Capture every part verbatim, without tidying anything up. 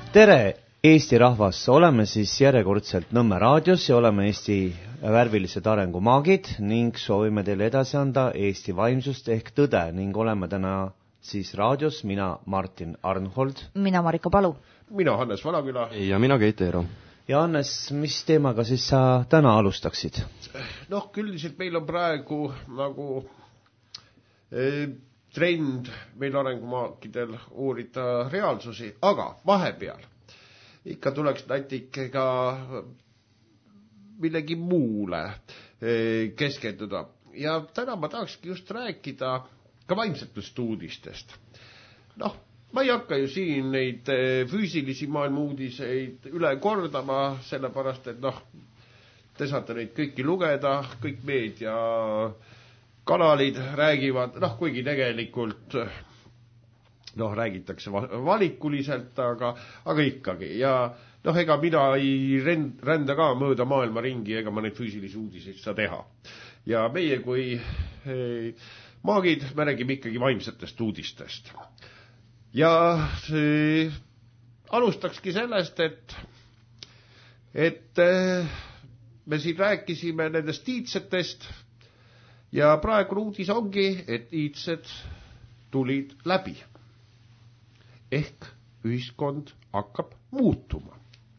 Tere Eesti rahvas, oleme siis järjekordselt Nõmme raadios ja oleme Eesti värvilised arengumaagid ning soovime teile edasi anda Eesti vaimsust ehk tõde ning oleme täna siis raadios mina Martin Arnhold, mina Marika Palu, mina Hannes Valaküla ja mina Keit Eero. Ja Hannes, mis teemaga siis sa täna alustaksid? Noh, küldiselt meil on praegu nagu eh, trend meil arengumaakidel uurida reaalsusi, aga vahepeal ikka tuleks natuke ka millegi muule eh, keskenduda. Ja täna ma tahakski just rääkida ka vaimsetest uudistest. Noh, ma ei hakka ju siin neid füüsilisi maailma uudiseid üle kordama, sellepärast, et noh, te saate neid kõiki lugeda, kõik meedia kanalid räägivad, noh, kuigi tegelikult noh, räägitakse valikuliselt, aga, aga ikkagi. Ja noh, ega mina ei rända ka mööda maailma ringi, ega ma neid füüsilisi uudiseid saa teha. Ja meie kui hey, maagid, me räägime ikkagi vaimsetest uudistest. Ja see, alustakski sellest, et, et me siin rääkisime nendest iidsetest ja praegu uudis ongi, et iidsed tulid läbi. Ehk ühiskond hakkab muutuma.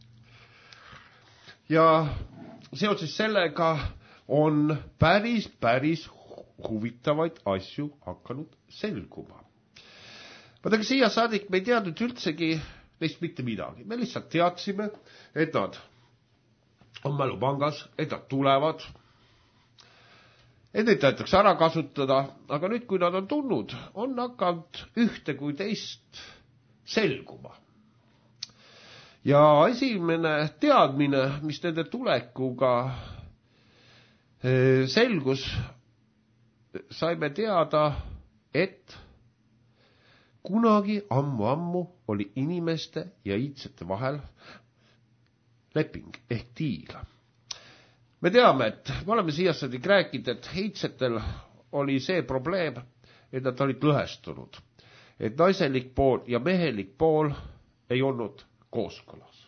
Ja seoses sellega on päris, päris huvitavaid asju hakanud selguma. Vaadake, siia saadik me ei teadnud üldsegi neist mitte midagi. Me lihtsalt teadsime, et nad on mälupangas, et nad tulevad, et neid tahetakse ära kasutada, aga nüüd, kui nad on tulnud, on hakanud ühte kui teist selguma. Ja esimene teadmine, mis nende tulekuga selgus, saime teada, et kunagi ammu-ammu oli inimeste ja iidsete vahel leping ehk diil. Me teame, et me oleme siiasadik rääkinud, et iidsetel oli see probleem, et nad olid lõhestunud. Et naiselik pool ja mehelik pool ei olnud kooskõlas.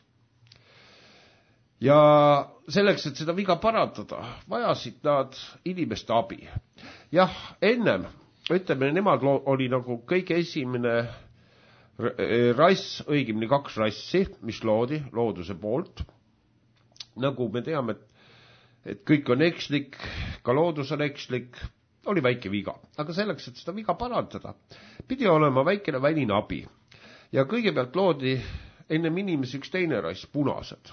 Ja selleks, et seda viga parandada, vajasid nad inimeste abi. Jah, ennem, ütleme, nemad oli nagu kõige esimene rass, õigemini kaks rassi, mis loodi looduse poolt. Nagu me teame, et kõik on ekslik, ka loodus on ekslik, oli väike viga. Aga selleks, et seda viga parandada, pidi olema väikene väline abi. Ja kõigepealt loodi ennem inimesi üks teine rass, punased.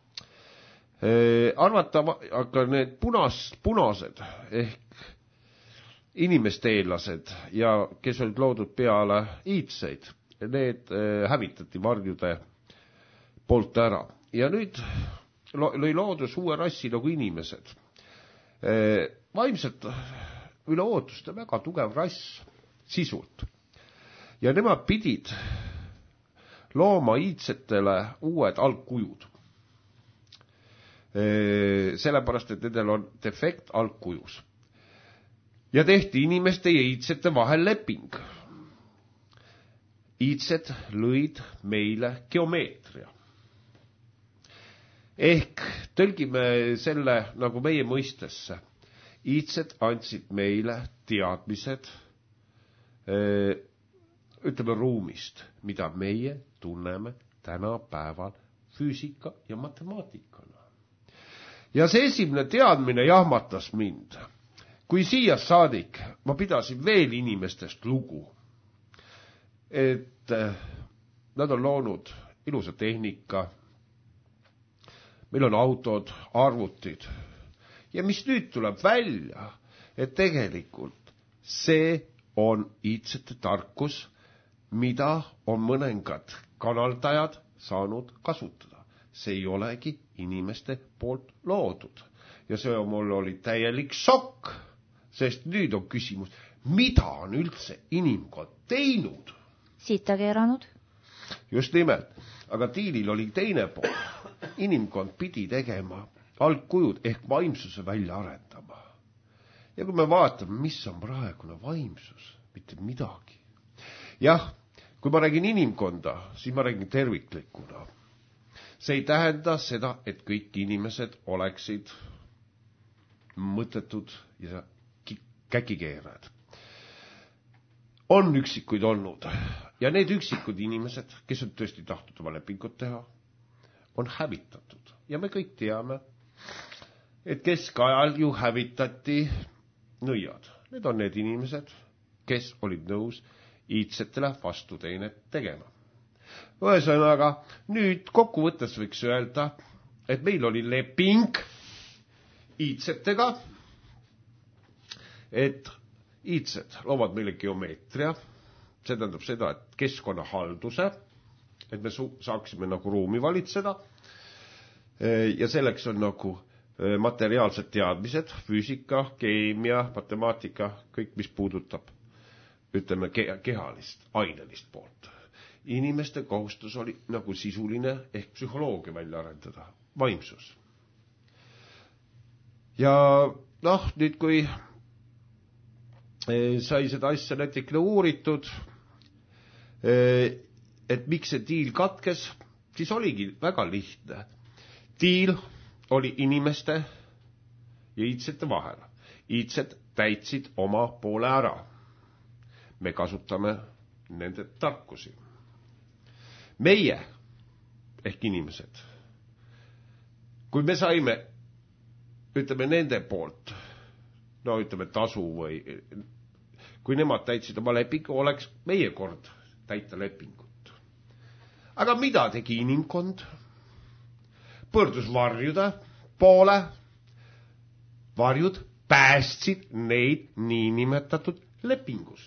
Arvata, aga need punas, punased ehk inimesteelased ja kes olid loodud peale iidseid, need hävitati varjude poolt ära. Ja nüüd lõi loodus uue rassi nagu inimesed. Vaimselt üle ootuste väga tugev rass sisult. Ja nemad pidid looma iidsetele uued algkujud. Sellepärast, et nendel on defekt algkujus. Ja tehti inimeste ja iidsete vahel leping. Iidsed lõid meile geomeetria. Ehk tõlgime selle nagu meie mõistesse. Iidsed andsid meile teadmised, ütleme ruumist, mida meie tunneme tänapäeval füüsika ja matemaatikana. Ja see esimene teadmine jahmatas mind. Kui siia saadik ma pidasin veel inimestest lugu, et nad on loonud ilusa tehnika, meil on autod, arvutid. Ja mis nüüd tuleb välja, et tegelikult see on iidsete tarkus, mida on mõningad kanaldajad saanud kasutada. See ei olegi inimeste poolt loodud. Ja see on mul oli täielik šokk, sest nüüd on küsimus, mida on üldse inimkond teinud? Siita keeranud. Just nimelt, aga diilil oli teine pool. Inimkond pidi tegema algkujud ehk vaimsuse välja arendama. Ja kui me vaatame, mis on praegune vaimsus, mitte midagi. Jah, kui ma räägin inimkonda, siis ma räägin terviklikuna. See ei tähenda seda, et kõik inimesed oleksid mõttetud ja käkikeerajad. On üksikuid olnud ja need üksikud inimesed, kes on tõesti tahtnud oma lepingut teha, on hävitatud. Ja me kõik teame, et keskajal ju hävitati nõiad. Need on need inimesed, kes olid nõus iidsetele vastuteenet tegema. Ühesõnaga, nüüd kokkuvõttes võiks öelda, et meil oli leping iidsetega, et iidsed loovad meile geomeetria, see tähendab seda, et keskkonnahalduse, et me saaksime nagu ruumi valitseda ja selleks on nagu materiaalsed teadmised, füüsika, keemia, matemaatika, kõik mis puudutab, ütleme, kehalist, ainelist poolt. Inimeste kohustus oli nagu sisuline ehk psühholoogia välja arendada, vaimsus. Ja noh, nüüd kui sai seda asja näiteks uuritud, et miks see diil katkes, siis oligi väga lihtne. Diil oli inimeste ja iidsete vahel. Iidsed täitsid oma poole ära. Me kasutame nende tarkusi. Meie, ehk inimesed, kui me saime, ütleme nende poolt, no ütleme tasu või kui nemad täitsid oma lepingu, oleks meie kord täita lepingut. Aga mida tegi inimkond? Pöördus varjude poole. Varjud päästsid neid niinimetatud lepingust.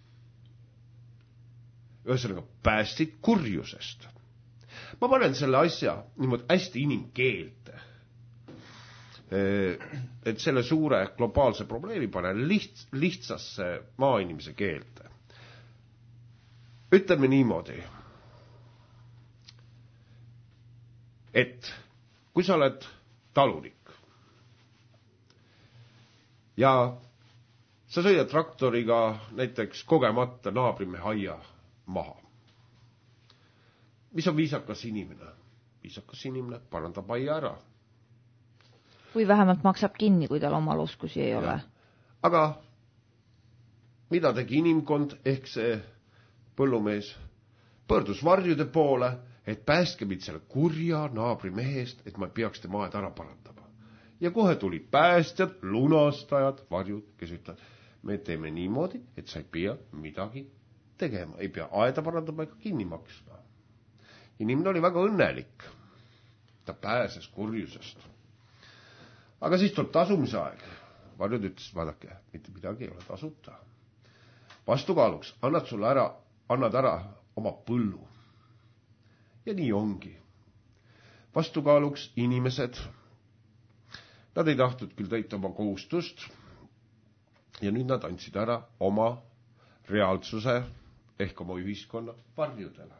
Ühesõnaga päästsid kurjusest. Ma panen selle asja niimoodi hästi inimkeelte. Et selle suure globaalse probleemi panen liht, lihtsasse maainimese keelte. Ütleme niimoodi, et kui sa oled talunik ja sa sõidad traktoriga näiteks kogemata naabrimehe aia maha. Mis on viisakas inimene? Viisakas inimene parandab aia ära. Või vähemalt maksab kinni, kui tal omal oskusi ei ja. ole. Aga mida tegi inimkond ehk see põllumees? Pöördus varjude poole, et päästke mind selle kurja naabri mehest, et ma peaks tema aed ära parandama. Ja kohe tuli päästjad, lunastajad, varjud, kes ütlevad, me teeme niimoodi, et sa ei pea midagi tegema, ei pea aeda parandama ega kinni maksma. Inimene oli väga õnnelik. Ta pääses kurjusest. Aga siis tuleb tasumise aeg. Varjud ütles, vaadake, mitte midagi ei ole tasuta. Vastukaaluks annad sulle ära, annad ära oma põllu. Ja nii ongi. Vastukaaluks inimesed, nad ei tahtnud küll täita oma kohustust ja nüüd nad andsid ära oma reaalsuse ehk oma ühiskonna varjudele.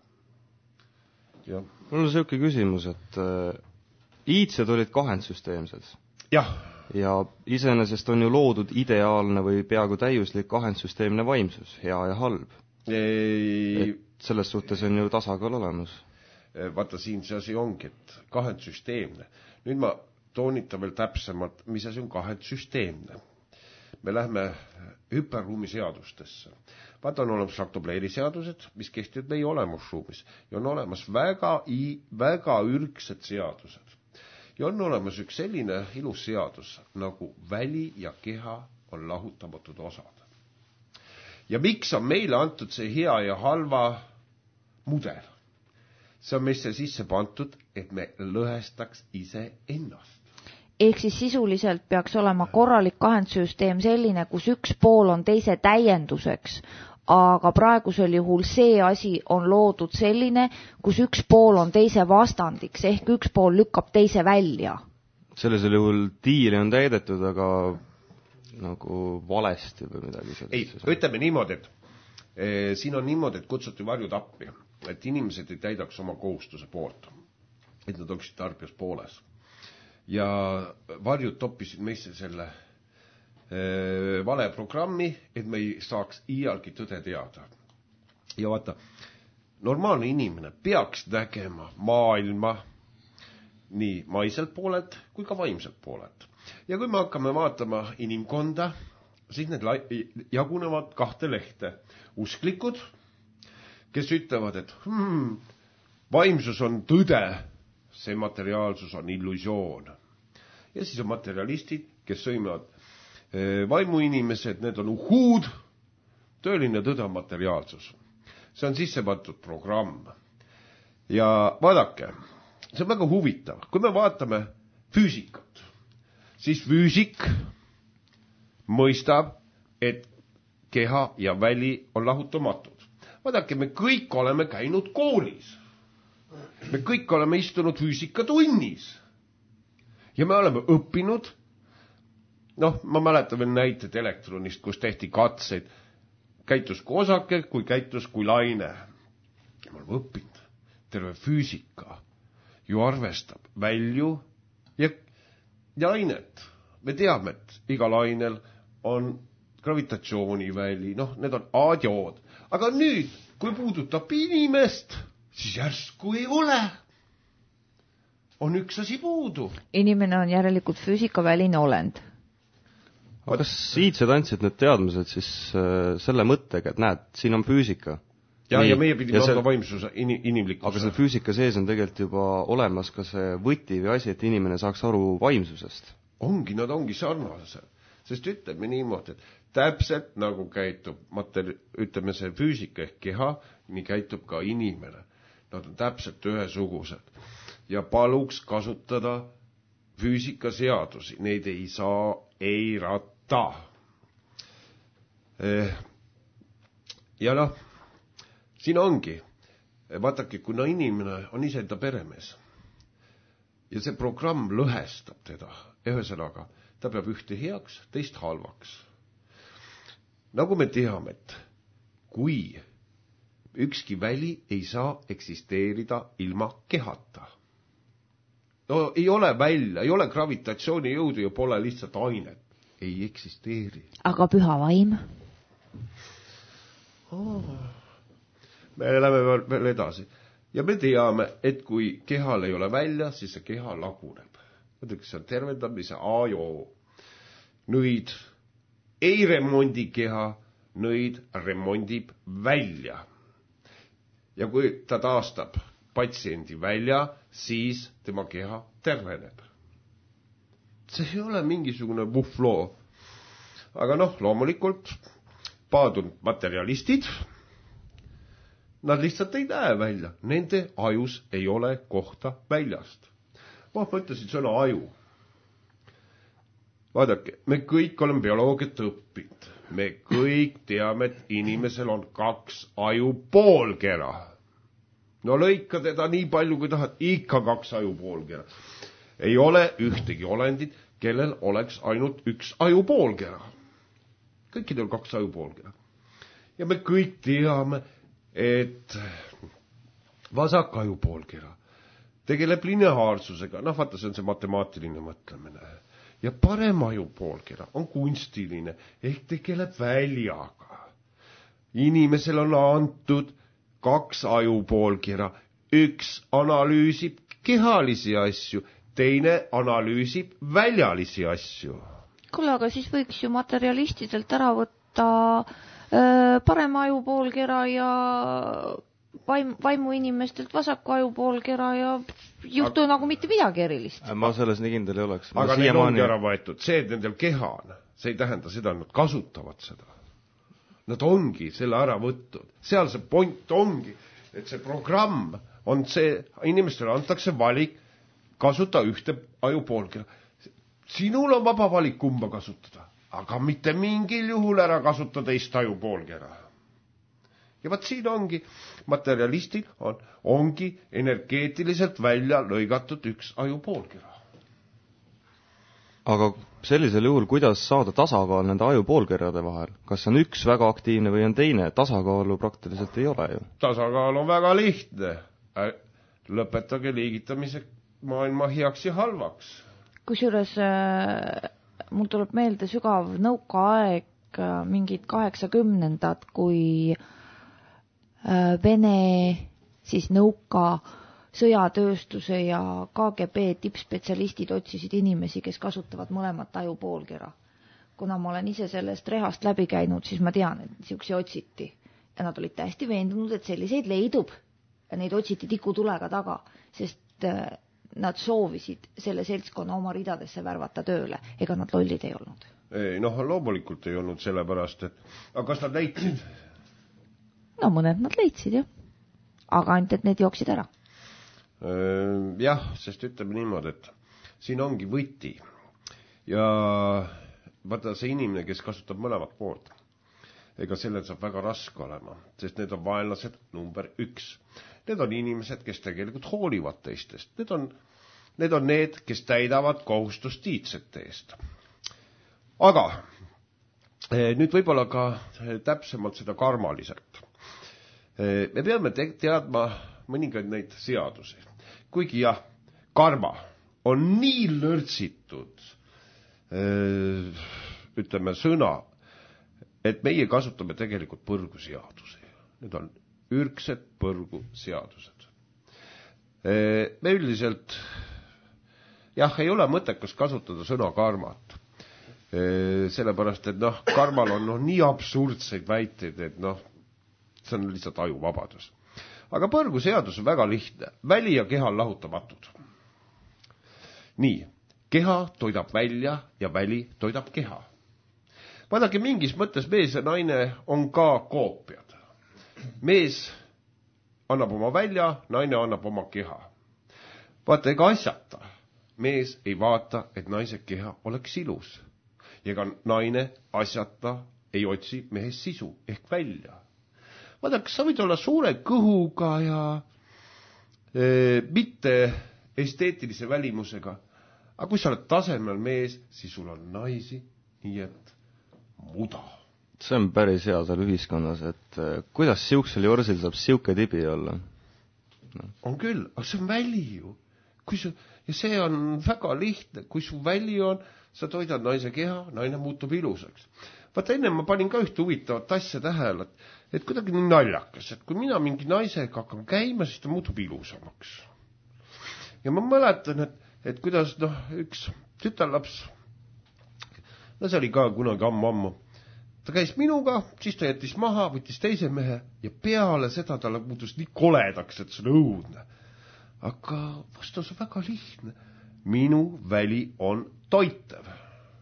Ja. Mul on selline küsimus, et äh, iidsed olid kahendsüsteemsed. Jah. Ja iseenesest on ju loodud ideaalne või peaaegu täiuslik kahendsüsteemne vaimsus, hea ja halb. Ei... Et selles suhtes on ju tasakaal olemas. Vaata, siin see asi ongi, et kahendsüsteemne. Nüüd ma toonitan veel täpsemalt, mis asi on kahendsüsteemne. Me lähme hüperruumi seadustesse. Vaata, on olemas raktobleeri seadused, mis kehtivad meie olemusruumis. Ja on olemas väga, väga ürgsed seadused. Ja on olemas üks selline ilus seadus, nagu väli ja keha on lahutamatud osad. Ja miks on meile antud see hea ja halva mudel? See on meisse sisse pantud, et me lõhestaks ise ennast. Ehk siis sisuliselt peaks olema korralik kahendsüsteem selline, kus üks pool on teise täienduseks, aga praegusel juhul see asi on loodud selline, kus üks pool on teise vastandiks, ehk üks pool lükkab teise välja. Sellisel juhul diili on täidetud, aga nagu valesti või midagi sellist. Ei, ütleme niimoodi, et e, siin on niimoodi, et kutsuti varjud appi, et inimesed ei täidaks oma kohustuse poolt, et nad oleksid tarbijas pooles. Ja varjud toppisid meisse selle e, vale programmi, et me ei saaks iialgi tõde teada. Ja vaata, normaalne inimene peaks nägema maailma nii maiselt poolelt kui ka vaimselt poolelt. Ja kui me hakkame vaatama inimkonda, siis need jagunevad kahte lehte. Usklikud, kes ütlevad, et hmm, vaimsus on tõde, see materiaalsus on illusioon. Ja siis on materialistid, kes sõimavad vaimuinimesed, need on uhuud, tõeline tõde on materiaalsus. See on sisse võetud programm. Ja vaadake, see on väga huvitav. Kui me vaatame füüsikat, siis füüsik mõistab, et keha ja väli on lahutumatud. Vaadake, me kõik oleme käinud koolis. Me kõik oleme istunud füüsikatunnis. Ja me oleme õppinud, noh, ma mäletan veel näited elektronist, kus tehti katseid, käitus kui osake, kui käitus kui laine. Me oleme õppinud, terve füüsika ju arvestab välju ja, ja ainet. Me teame, et iga lainel on gravitatsiooniväli, noh, need on aadiood. Aga nüüd, kui puudutab inimest, siis järsku ei ole. On üks asi puudu. Inimene on järelikult füüsikaväline olend. Aga kas iidsed andsid need teadmised siis äh, selle mõttega, et näed, siin on füüsika? Ja, Nii, ja meie pidime andma vaimsuse, in, inimlikkuse. Aga selle füüsika sees on tegelikult juba olemas ka see võti või asi, et inimene saaks aru vaimsusest. Ongi, nad ongi sarnased. Sest ütleme niimoodi, et täpselt nagu käitub materi-, ütleme see füüsika ehk keha, nii käitub ka inimene. Nad on täpselt ühesugused. Ja paluks kasutada füüsikaseadusi. Neid ei saa eirata. Ja noh, siin ongi. Vaatake, kuna inimene on ise enda peremees ja see programm lõhestab teda, ühesõnaga, ta peab ühte heaks, teist halvaks. Nagu me teame, et kui ükski väli ei saa eksisteerida ilma kehata. No ei ole välja, ei ole gravitatsiooni jõudu ja pole lihtsalt ainet. Ei eksisteeri. Aga püha vaim? Oh. Me läheme veel edasi. Ja me teame, et kui kehal ei ole välja, siis see keha laguneb. Mõtleks, see on tervendamise ajo. Nõid ei remondi keha, nõid remondib välja. Ja kui ta taastab patsiendi välja, siis tema keha terveneb. See ei ole mingisugune buffloo. Aga noh, loomulikult paadunud materialistid, nad lihtsalt ei näe välja. Nende ajus ei ole kohta väljast. Ma mõtlesin sõna aju. Vaadake, me kõik oleme bioloogiat õppinud. Me kõik teame, et inimesel on kaks aju poolkera. No lõika teda nii palju, kui tahad, ikka kaks aju poolkera. Ei ole ühtegi olendit, kellel oleks ainult üks aju poolkera. Kõikidel kaks aju poolkera. Ja me kõik teame, et vasak aju poolkera tegeleb lineaarsusega. Noh, vaata, see on see matemaatiline mõtlemine. Ja parem aju poolkera on kunstiline, ehk tegeleb väljaga. Inimesel on antud kaks aju poolkera. Üks analüüsib kehalisi asju, teine analüüsib väljalisi asju. Kuule, aga siis võiks ju materialistidelt ära võtta öö, parema aju poolkera ja vaim, vaimu inimestelt vasaku aju poolkera ja juhtu aga, nagu mitte midagi erilist. Ma selles nii kindel ei oleks. Aga neil siiamaani... ongi ära võetud. See, et nendel keha on, see ei tähenda seda, nad kasutavad seda. Nad ongi selle ära võttud. Seal see point ongi, et see programm on see, inimestele antakse valik kasuta ühte aju poolkera. Sinul on vaba valik kumba kasutada, aga mitte mingil juhul ära kasuta teist aju poolkera. Ja vaat siin ongi, materialistil on, ongi energeetiliselt välja lõigatud üks aju poolkera. Aga sellisel juhul, kuidas saada tasakaal nende aju poolkerade vahel? Kas on üks väga aktiivne või on teine? Tasakaalu praktiliselt ei ole ju. Tasakaal on väga lihtne. Lõpetage liigitamise maailma heaks ja halvaks. Kusjuures äh, mul tuleb meelde sügav nõukaaeg, äh, mingid kaheksakümnendad, kui Vene siis nõuka sõjatööstuse ja K G B tippspetsialistid otsisid inimesi, kes kasutavad mõlemat ajupoolkera. Kuna ma olen ise sellest rehast läbi käinud, siis ma tean, et niisuguseid otsiti. Ja nad olid täiesti veendunud, et selliseid leidub. Ja neid otsiti tikutulega taga, sest nad soovisid selle seltskonna oma ridadesse värvata tööle. Ega nad lollid ei olnud. Ei, noh, loomulikult ei olnud sellepärast, et... Aga kas nad leidsid? No mõned nad leidsid, jah. Aga ainult, et need jooksid ära. Jah, sest ütleme niimoodi, et siin ongi võti. Ja vaata see inimene, kes kasutab mõlemat poolt, ega sellel saab väga raske olema, sest need on vaenlased number üks. Need on inimesed, kes tegelikult hoolivad teistest. Need on, need on need, kes täidavad kohustust tiitsete eest. Aga nüüd võib-olla ka täpsemalt seda karmaliselt. Me peame teadma mõningaid neid seadusi. Kuigi jah, karma on nii lörtsitud, ütleme sõna, et meie kasutame tegelikult põrguseadusi. Need on ürgsed põrguseadused. Me üldiselt, jah, ei ole mõttekas kasutada sõna karmat. Sellepärast, et noh, karmal on noh, nii absurdseid väiteid, et noh, see on lihtsalt ajuvabadus. Aga põrguseadus on väga lihtne. Väli ja keha on lahutamatud. Nii, keha toidab välja ja väli toidab keha. Vaadake, mingis mõttes mees ja naine on ka koopiad. Mees annab oma välja, naine annab oma keha. Vaata, ega asjata. Mees ei vaata, et naise keha oleks ilus. Ja ka naine asjata ei otsi mehes sisu ehk välja. Vaadake, sa võid olla suure kõhuga ja e, mitte esteetilise välimusega. Aga kui sa oled tasemel mees, siis sul on naisi, nii et muda. See on päris hea seal ühiskonnas, et kuidas siuksel jorsil saab siuke tibi olla? No. On küll, aga see on väli ju. Kui su, ja see on väga lihtne. Kui su väli on, sa toidad naise keha, naine muutub ilusaks. Vaata, enne ma panin ka ühte huvitavat asja tähele, et, et kuidagi nii naljakas, et kui mina mingi naisega hakkan käima, siis ta muutub ilusamaks. Ja ma mäletan, et, et kuidas noh, üks tütarlaps, no see oli ka kunagi ammu-ammu, ta käis minuga, siis ta jättis maha, võttis teise mehe ja peale seda talle muutus nii koledaks, et see on õudne. Aga vastus on väga lihtne. Minu väli on toitev.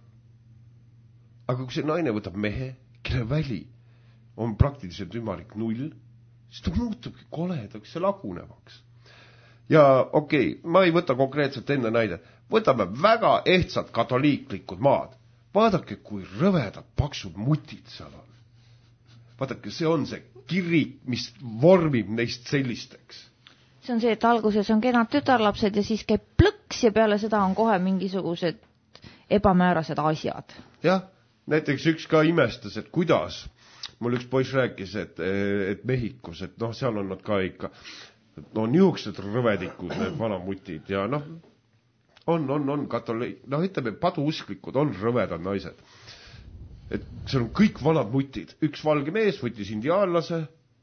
Aga kui see naine võtab mehe, kelle väli on praktiliselt ümalik null, siis ta muutubki koledaks ja lagunevaks. Ja okei, okay, ma ei võta konkreetselt enda näide. Võtame väga ehtsad katoliiklikud maad. Vaadake, kui rõvedad paksud mutid seal on. Vaadake, see on see kirik, mis vormib neist sellisteks. See on see, et alguses on kenad tütarlapsed ja siis käib plõks ja peale seda on kohe mingisugused ebamäärased asjad. Jah, näiteks üks ka imestas, et kuidas. Mul üks poiss rääkis, et, et Mehhikos, et noh, seal on nad ka ikka, no niisugused rõvedikud, need vanamutid ja noh, on, on, on katoliik, noh ütleme, paduusklikud on rõvedad naised. Et see on kõik vanad mutid. Üks valge mees võttis indiaanlase,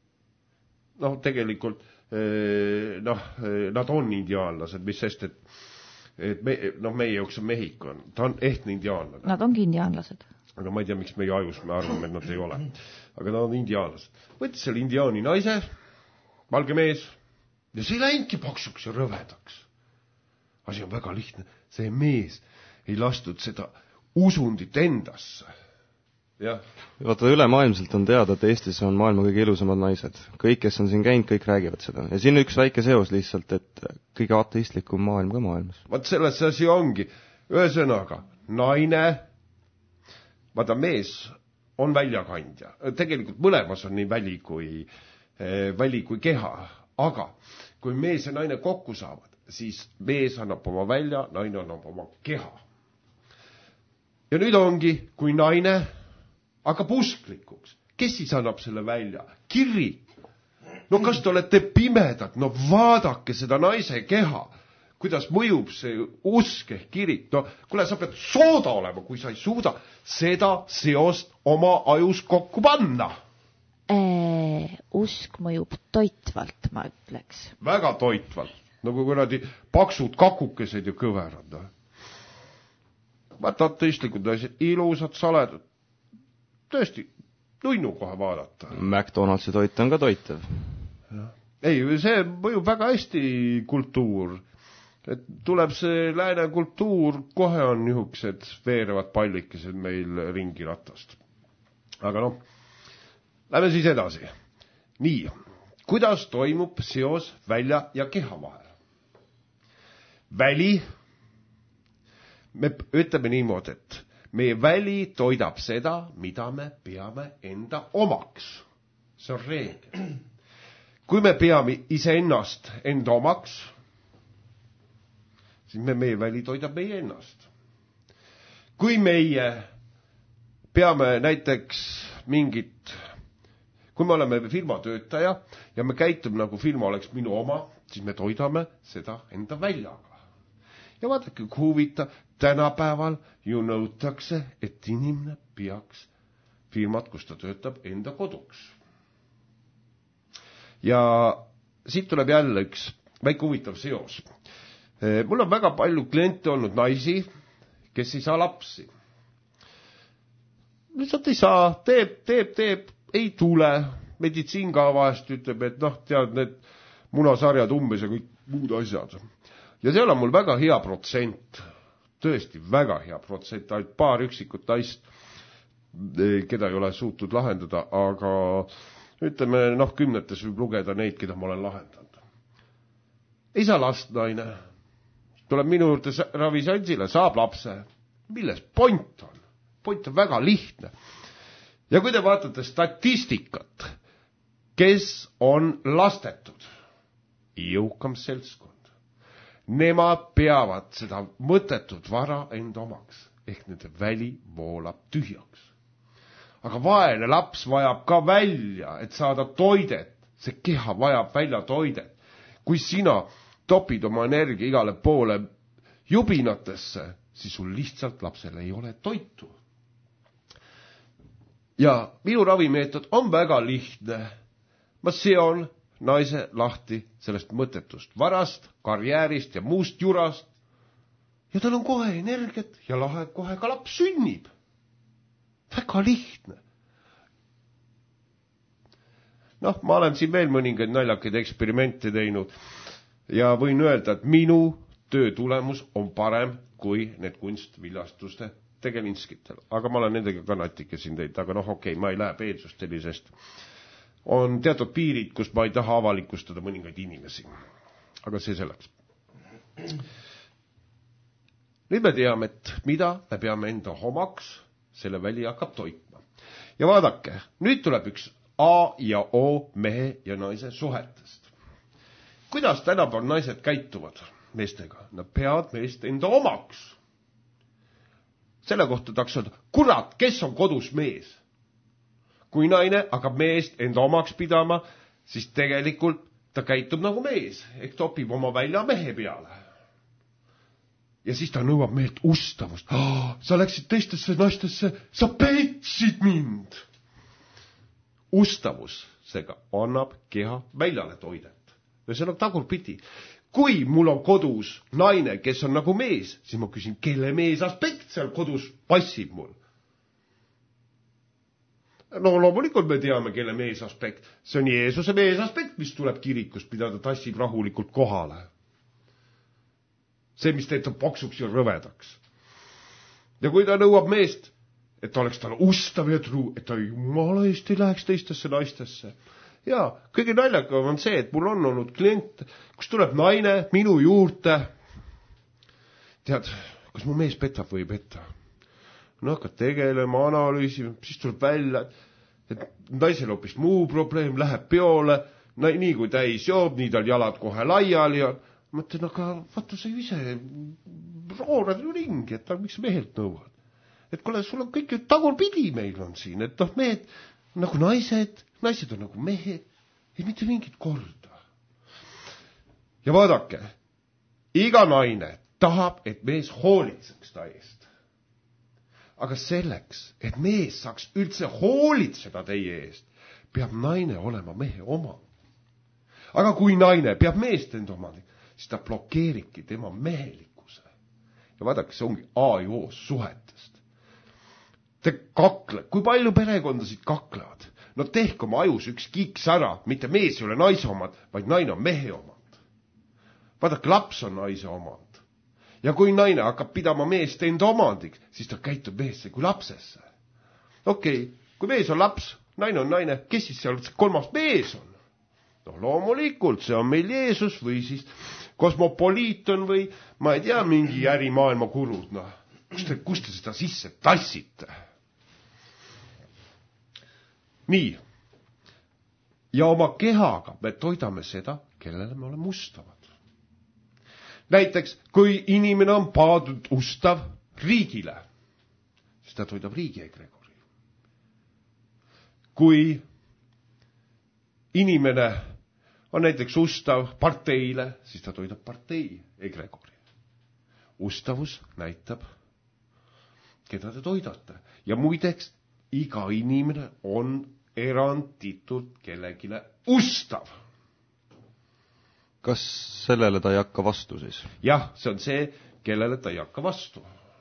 noh tegelikult, noh, nad on indiaanlased, mis sest, et, et me, noh, meie jaoks on Mehhiko, ta on ehtne indiaanlane. Nad ongi indiaanlased. Aga ma ei tea, miks meie ajus me arvame, et nad ei ole. Aga nad on indiaanlased. Võttis selle indiaani naise, valge mees, ja see läinki paksuks ja rõvedaks. Asi on väga lihtne. See mees ei lastud seda usundit endasse. Ja. Vaata, ülemaailmselt on teada, et Eestis on maailma kõige ilusamad naised. Kõik, kes on siin käinud, kõik räägivad seda. Ja siin üks väike seos lihtsalt, et kõige ateistlikum maailm ka maailmas. Vaat selles asi ongi. Ühesõnaga, naine, vaata mees on väljakandja. Tegelikult mõlemas on nii väli kui, väli kui keha. Aga kui mees ja naine kokku saavad, siis mees annab oma välja, naine annab oma keha. Ja nüüd ongi, kui naine hakkab usklikuks. Kes siis annab selle välja? Kirik. No kas te olete pimedad? No vaadake seda naise keha. Kuidas mõjub see usk ehk kirik? No kuule, sa pead sooda olema, kui sa ei suuda seda seost oma ajus kokku panna. Äh, usk mõjub toitvalt, ma ütleks. Väga toitvalt, nagu kuradi paksud kakukesed ja kõverad. Vaata ateistlikud asjad, ilusad, saledad. Tõesti, nunnu kohe vaadata. McDonaldsi toit on ka toitev. Ei, see mõjub väga hästi kultuur. Et tuleb see lääne kultuur, kohe on niisugused veerevad pallikesed meil ringi ratast. Aga noh, lähme siis edasi. Nii, kuidas toimub seos välja ja keha vahel? Väli, me ütleme niimoodi, et meie väli toidab seda, mida me peame enda omaks. See on reegel. Kui me peame iseennast enda omaks, siis me, meie väli toidab meie ennast. Kui meie peame näiteks mingit, kui me oleme firma töötaja ja me käitume nagu firma oleks minu oma, siis me toidame seda enda väljaga. Ja vaadake, kui huvita, tänapäeval ju nõutakse, et inimene peaks firmat, kus ta töötab, enda koduks. Ja siit tuleb jälle üks väike huvitav seos. Mul on väga palju kliente olnud naisi, kes ei saa lapsi. Lihtsalt ei saa, teeb, teeb, teeb, ei tule. Meditsiin ka vahest ütleb, et noh, tead need munasarjad umbes ja kõik muud asjad. Ja seal on mul väga hea protsent, tõesti väga hea protsent, ainult paar üksikut naist, keda ei ole suutnud lahendada, aga ütleme, noh, kümnetes võib lugeda neid, keda ma olen lahendanud. Ei saa last naine. Tuleb minu juurde ravisansile, saab lapse. Milles point on? Point on väga lihtne. Ja kui te vaatate statistikat, kes on lastetud, jõukam seltskond, nemad peavad seda mõttetut vara enda omaks, ehk nende väli voolab tühjaks. Aga vaene laps vajab ka välja, et saada toidet. See keha vajab välja toidet. Kui sina topid oma energia igale poole jubinatesse, siis sul lihtsalt lapsel ei ole toitu. Ja minu ravimeetod on väga lihtne. Ma seon naise lahti sellest mõttetust varast, karjäärist ja muust jurast. Ja tal on kohe energiat ja lahe kohe ka laps sünnib. Väga lihtne. Noh, ma olen siin veel mõningaid naljakaid eksperimente teinud ja võin öelda, et minu töö tulemus on parem kui need kunstviljastuste tegelinskitel. Aga ma olen nendega ka natike siin teinud, aga noh, okei, okay, ma ei lähe peetsusteli, sest on teatud piirid, kus ma ei taha avalikustada mõningaid inimesi. Aga see selleks. Nüüd me teame, et mida me peame enda omaks, selle väli hakkab toitma. Ja vaadake, nüüd tuleb üks A ja O mehe ja naise suhetest. Kuidas tänapäeval naised käituvad meestega? Nad peavad meest enda omaks. Selle kohta tahaks öelda, kurat, kes on kodus mees? Kui naine hakkab meest enda omaks pidama, siis tegelikult ta käitub nagu mees, ehk topib oma välja mehe peale. Ja siis ta nõuab meilt ustavust. Oh, sa läksid teistesse naistesse, sa petsid mind. Ustavusega annab keha väljale toidet. Ja see on tagurpidi. Kui mul on kodus naine, kes on nagu mees, siis ma küsin, kelle mees aspekt seal kodus passib mul? No loomulikult me teame, kelle mees aspekt. See on Jeesuse mees aspekt, mis tuleb kirikust, mida ta tassib rahulikult kohale. See, mis teeb ta paksuks ja rõvedaks. Ja kui ta nõuab meest, et ta oleks talle ustav ja truu, et ta jumala eest ei läheks teistesse naistesse. Ja kõige naljakam on see, et mul on olnud klient, kus tuleb naine minu juurde. Tead, kas mu mees petab või ei peta? No hakkad tegelema, analüüsima, siis tuleb välja, et naisel hoopis muu probleem, läheb peole, nii kui täis joob, nii tal jalad kohe laiali ja mõtlen, aga vaata sa ju ise roorad ju ringi, et miks mehelt nõuad. Et kuule, sul on kõik tagurpidi meil on siin, et noh, mehed nagu naised, naised on nagu mehed, ei mitte mingit korda. Ja vaadake, iga naine tahab, et mees hoolitseks ta eest. Aga selleks, et mees saaks üldse hoolitseda teie eest, peab naine olema mehe oma. Aga kui naine peab meest enda omani, siis ta blokeeribki tema mehelikkuse. Ja vaadake, see ongi A ja O suhetest. Te kakle, kui palju perekondasid kaklevad? No tehke oma ajus üks kiks ära, mitte mees ei ole naise omad, vaid naine on mehe omad. Vaadake, laps on naise omad. Ja kui naine hakkab pidama meest enda omandiks, siis ta käitub meesse kui lapsesse. Okei, okay, kui mees on laps, naine on naine, kes siis seal kolmas mees on? No loomulikult, see on meil Jeesus või siis kosmopoliiton või ma ei tea, mingi ärimaailma kurud. No, kust te, kust te seda sisse tassite? Nii. Ja oma kehaga me toidame seda, kellele me oleme ustavad. Näiteks, kui inimene on paadud ustav riigile, siis ta toidab riigi egregori. Kui inimene on näiteks ustav parteile, siis ta toidab partei egregori. Ustavus näitab, keda te toidate. Ja muideks, iga inimene on eranditult kellegile ustav. Kas sellele ta ei hakka vastu siis? Jah, see on see, kellele ta ei hakka vastu.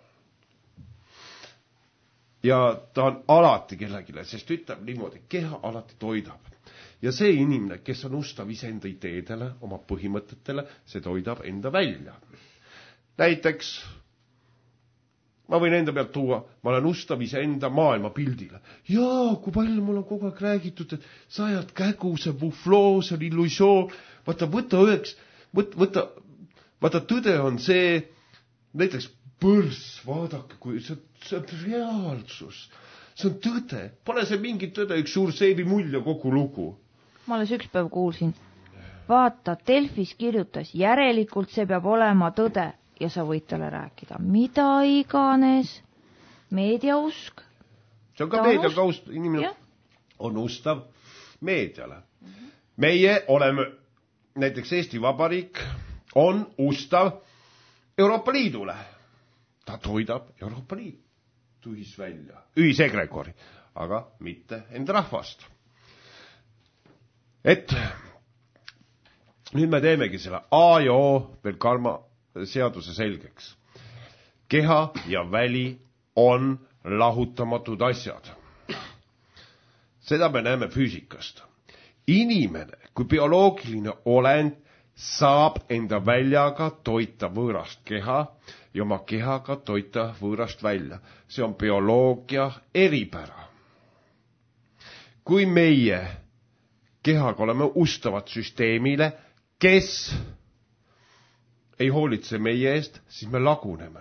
Ja ta on alati kellegile, sest ütleb niimoodi, keha alati toidab. Ja see inimene, kes on ustav iseenda ideedele, oma põhimõtetele, see toidab enda välja. Näiteks, ma võin enda pealt tuua, ma olen ustav iseenda maailmapildile. Jaa, kui palju mul on kogu aeg räägitud, et sa ajad kägu, see bufloo, see on illusioon. Võta, võta üheks, võta, võta, võta tõde on see, näiteks põrs, vaadake, kui see, see on reaalsus. See on tõde. Pane see mingi tõde, üks suur seebi mulja kogu lugu. Ma alles üks päev kuulsin. Vaata, Delfis kirjutas, järelikult see peab olema tõde. Ja sa võid talle rääkida, mida iganes, meediausk. See on ka meediaga ust, inimene ja. On ustav meediale. Meie oleme, näiteks Eesti Vabariik, on ustav Euroopa Liidule. Ta toidab Euroopa Liitu ühisvälja, ühisegregori, aga mitte enda rahvast. Et nüüd me teemegi selle A ja O veel karma seaduse selgeks. Keha ja väli on lahutamatud asjad. Seda me näeme füüsikast. Inimene kui bioloogiline olend saab enda väljaga toita võõrast keha ja oma kehaga toita võõrast välja. See on bioloogia eripära. Kui meie kehaga oleme ustavad süsteemile, kes ei hoolitse meie eest, siis me laguneme.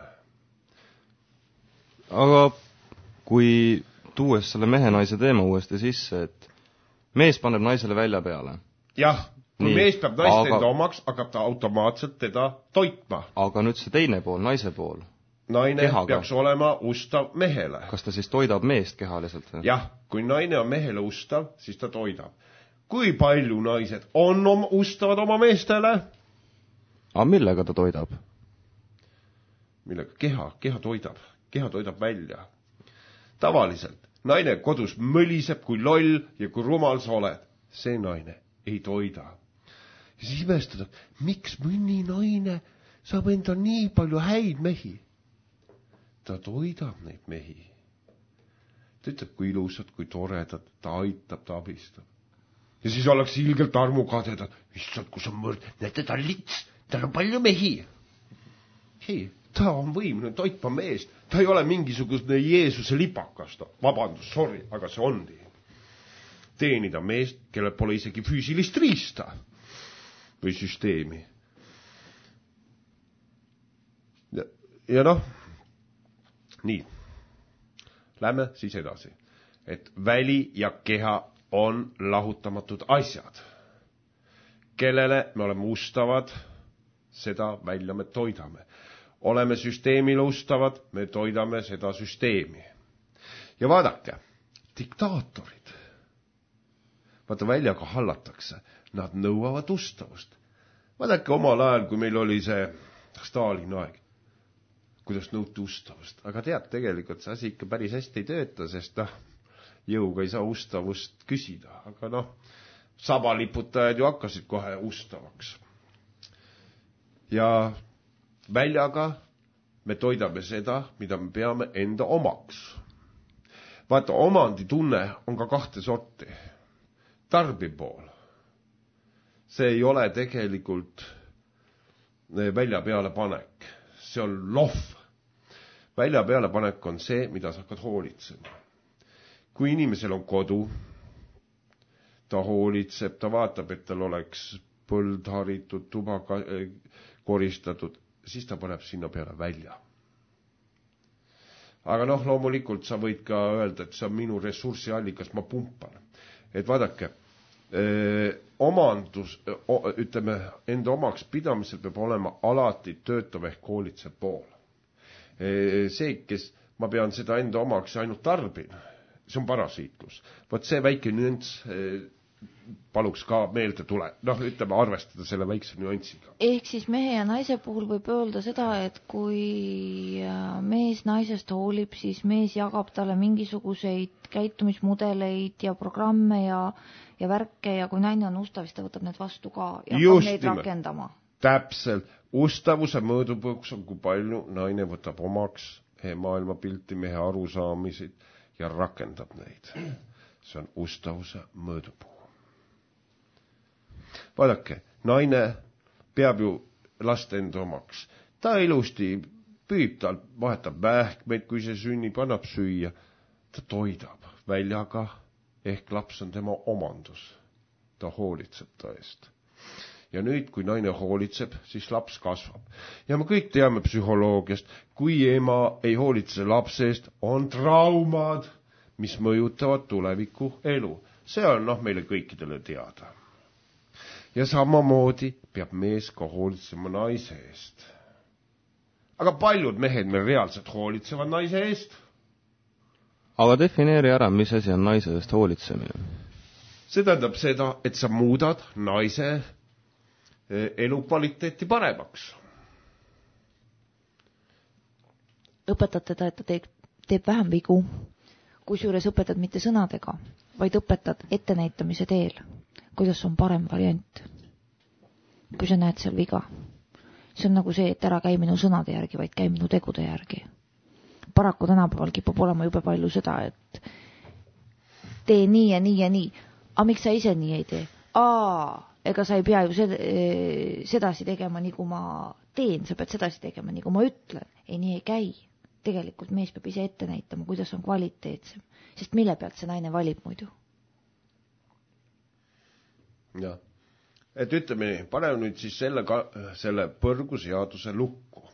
Aga kui tuues selle mehe-naise teema uuesti sisse, et mees paneb naisele välja peale. Jah, kui Nii, mees peab naist aga... enda omaks, hakkab ta automaatselt teda toitma. Aga nüüd see teine pool, naise pool. Naine kehaga. Peaks olema ustav mehele. Kas ta siis toidab meest kehaliselt? Jah, kui naine on mehele ustav, siis ta toidab. Kui palju naised on oma, ustavad oma meestele? Aga millega ta toidab? Millega? Keha, keha toidab. Keha toidab välja. Tavaliselt naine kodus mõliseb kui loll ja kui rumal sa oled. See naine ei toida. Ja siis imestada, miks mõni naine saab enda nii palju häid mehi? Ta toidab neid mehi. Ta ütleb, kui ilusad, kui toredad, ta aitab, ta abistab. Ja siis oleks ilgelt armukadedad. Issand, kus on mõrd? Näete, ta on lits. Tal on palju mehi. Hei, ta on võimne toitma meest. Ta ei ole mingisugune Jeesuse lipakas. Vabandus, sorry, aga see on nii. Teenida meest, kellel pole isegi füüsilist riista või süsteemi. Ja, ja noh, nii. Lähme siis edasi. Et väli ja keha on lahutamatud asjad. Kellele me oleme ustavad, seda välja me toidame. Oleme süsteemile ustavad, me toidame seda süsteemi. Ja vaadake, diktaatorid, vaata väljaga hallatakse, nad nõuavad ustavust. Vaadake omal ajal, kui meil oli see Stalini aeg, kuidas nõuti ustavust. Aga tead, tegelikult see asi ikka päris hästi ei tööta, sest noh, jõuga ei saa ustavust küsida, aga noh, sabaliputajad ju hakkasid kohe ustavaks. Ja väljaga me toidame seda, mida me peame enda omaks. Vaata, omanditunne on ka kahte sorti. Tarbipool. See ei ole tegelikult välja peale panek. See on lohv. Välja peale panek on see, mida sa hakkad hoolitsema. Kui inimesel on kodu, ta hoolitseb, ta vaatab, et tal oleks põld haritud, tuba koristatud, siis ta paneb sinna peale välja. Aga noh, loomulikult sa võid ka öelda, et see on minu ressursiallikas, ma pumpan. Et vaadake, öö, omandus, ütleme, enda omaks pidamisel peab olema alati töötav ehk hoolitsev pool. See, kes ma pean seda enda omaks ainult tarbin, see on parasiitlus. Vaat see väike nüanss paluks ka meelde tule. Noh, ütleme, arvestada selle väikse nüanssiga. Ehk siis mehe ja naise puhul võib öelda seda, et kui mees naisest hoolib, siis mees jagab talle mingisuguseid käitumismudeleid ja programme ja, ja värke ja kui naine on ustav, siis ta võtab need vastu ka ja hakkab neid rakendama. Täpselt. Ustavuse mõõdupuuks on, kui palju naine võtab omaks maailmapilti, mehe arusaamisid ja rakendab neid. See on ustavuse mõõdupuu. Vaadake, naine peab ju last enda omaks. Ta ilusti püüb, ta vahetab vähkmeid, kui see sünnib, annab süüa. Ta toidab väljaga, ehk laps on tema omandus. Ta hoolitseb ta eest. Ja nüüd, kui naine hoolitseb, siis laps kasvab. Ja me kõik teame psühholoogiast, kui ema ei hoolitse lapse eest, on traumad, mis mõjutavad tuleviku elu. See on noh, meile kõikidele teada. Ja samamoodi peab mees ka hoolitsema naise eest. Aga paljud mehed meil reaalselt hoolitsevad naise eest. Aga defineeri ära, mis asi on naise eest hoolitsemine? See tähendab seda, et sa muudad naise elukvaliteeti paremaks. Õpetad teda, et ta teeb, teeb vähem vigu, kusjuures õpetad mitte sõnadega, vaid õpetad ettenäitamise teel, kuidas on parem variant. Kui sa näed seal viga, see on nagu see, et ära käi minu sõnade järgi, vaid käi minu tegude järgi. Paraku tänapäeval kipub olema jube palju seda, et tee nii ja nii ja nii. A miks sa ise nii ei tee? Aa, ega sa ei pea ju sedasi tegema, nii kui ma teen, sa pead sedasi tegema, nii kui ma ütlen. Ei, nii ei käi. Tegelikult mees peab ise ette näitama, kuidas on kvaliteetsem. Sest mille pealt see naine valib muidu? Ja, et ütleme nii, pane nüüd siis selle, selle põrguseaduse lukku.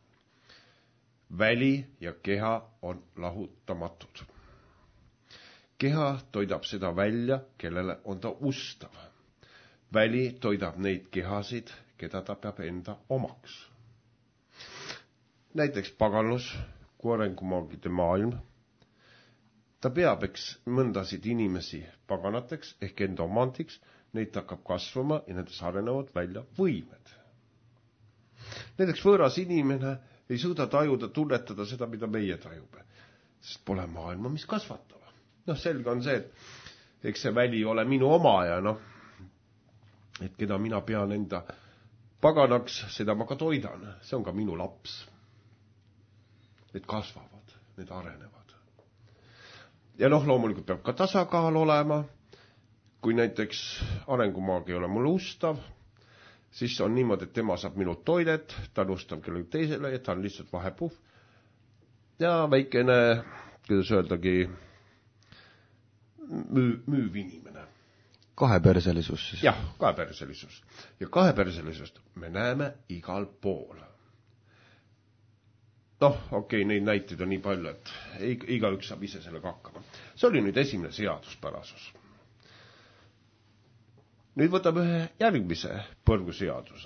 Väli ja keha on lahutamatud. Keha toidab seda välja, kellele on ta ustav. Väli toidab neid kehasid, keda ta peab enda omaks. Näiteks paganlus, kui arengumaagide maailm. Ta peab eks mõndasid inimesi paganateks ehk enda omandiks, neid hakkab kasvama ja nendes arenevad välja võimed. Näiteks võõras inimene ei suuda tajuda, tunnetada seda, mida meie tajube, sest pole maailma, mis kasvatava. Noh, selge on see, et eks see väli ole minu oma ja noh, et keda mina pean enda paganaks, seda ma ka toidan. See on ka minu laps. Need kasvavad, need arenevad. Ja noh, loomulikult peab ka tasakaal olema. Kui näiteks arengumaag ei ole mul ustav, siis on niimoodi, et tema saab minult toidet, ta on ustav kellegi teisele ja ta on lihtsalt vahepuh. Ja väikene, kuidas öeldagi, müü, müüv inimene. Kaheperselisus siis. Jah, kaheperselisus. Ja kaheperselisust me näeme igal pool. Noh, okei, okay, neid näiteid on nii palju, et iga üks saab ise sellega hakkama. See oli nüüd esimene seaduspärasus. Nüüd võtame ühe järgmise põrguseaduse.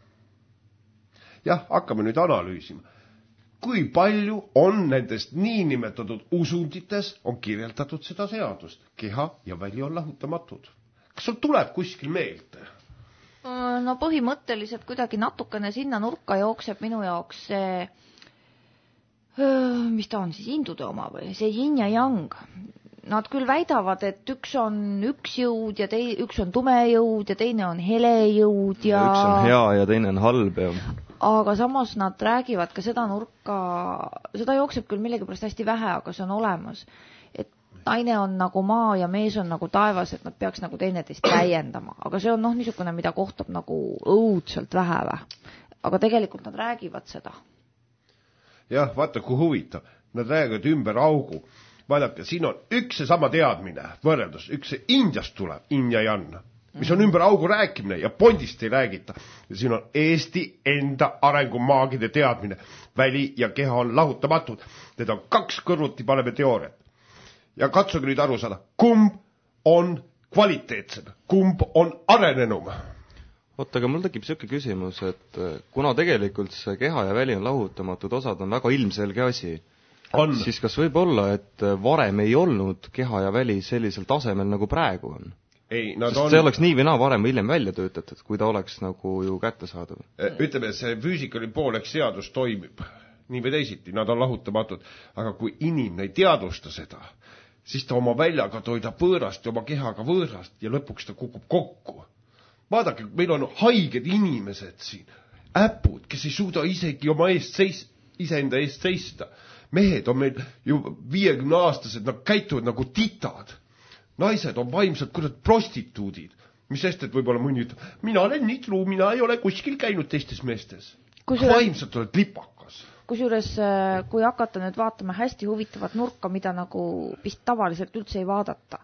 Jah, hakkame nüüd analüüsima. Kui palju on nendest niinimetatud usundites on kirjeldatud seda seadust? Keha ja väli on lahutamatud. Kas sul tuleb kuskil meelde? No põhimõtteliselt kuidagi natukene sinna nurka jookseb minu jaoks see, mis ta on siis, hindude oma või? See yin ja yang. nad küll väidavad, et üks on üks jõud ja tei, üks on tume jõud ja teine on hele jõud ja... ja üks on hea ja teine on halb ja... aga samas nad räägivad ka seda nurka, seda jookseb küll millegipärast hästi vähe, aga see on olemas, et naine on nagu maa ja mees on nagu taevas, et nad peaks nagu teineteist täiendama, aga see on noh niisugune, mida kohtab nagu õudselt vähe vä. Aga tegelikult nad räägivad seda. Jah, vaata kui huvitav, nad räägivad ümber augu. Vaadake, siin on üks see sama teadmine, võrreldus, üks see Indiast tuleb, in ja jan, mis on ümber augu rääkimine ja Bondist ei räägita. Ja siin on Eesti enda arengumaagide teadmine, väli ja keha on lahutamatud. Need on kaks kõrvuti paneme teooriat. Ja katsuge nüüd aru saada, kumb on kvaliteetsem, kumb on arenenum. Oota, aga mul tekib siuke küsimus, et kuna tegelikult see keha ja väli on lahutamatud osad on väga ilmselge asi, on. Siis kas võib olla, et varem ei olnud keha ja väli sellisel tasemel nagu praegu on? Ei, nad Sest on... see oleks nii või naa varem või hiljem välja töötatud, kui ta oleks nagu ju kättesaadav. Ütleme, see füüsikali pooleks seadus toimib nii või teisiti, nad on lahutamatud, aga kui inimene ei teadvusta seda, siis ta oma väljaga toidab võõrast ja oma kehaga võõrast ja lõpuks ta kukub kokku. Vaadake, meil on haiged inimesed siin, äpud, kes ei suuda isegi oma eest seis, iseenda eest seista. Mehed on meil ju viiekümne aastased, nad käituvad nagu titad. Naised on vaimselt kurat prostituudid. Mis sest, et võib-olla mõni ütleb, mina olen nii truu, mina ei ole kuskil käinud teistes meestes. Kusjuures, vaimselt oled lipakas. Kusjuures, kui hakata nüüd vaatama hästi huvitavat nurka, mida nagu vist tavaliselt üldse ei vaadata.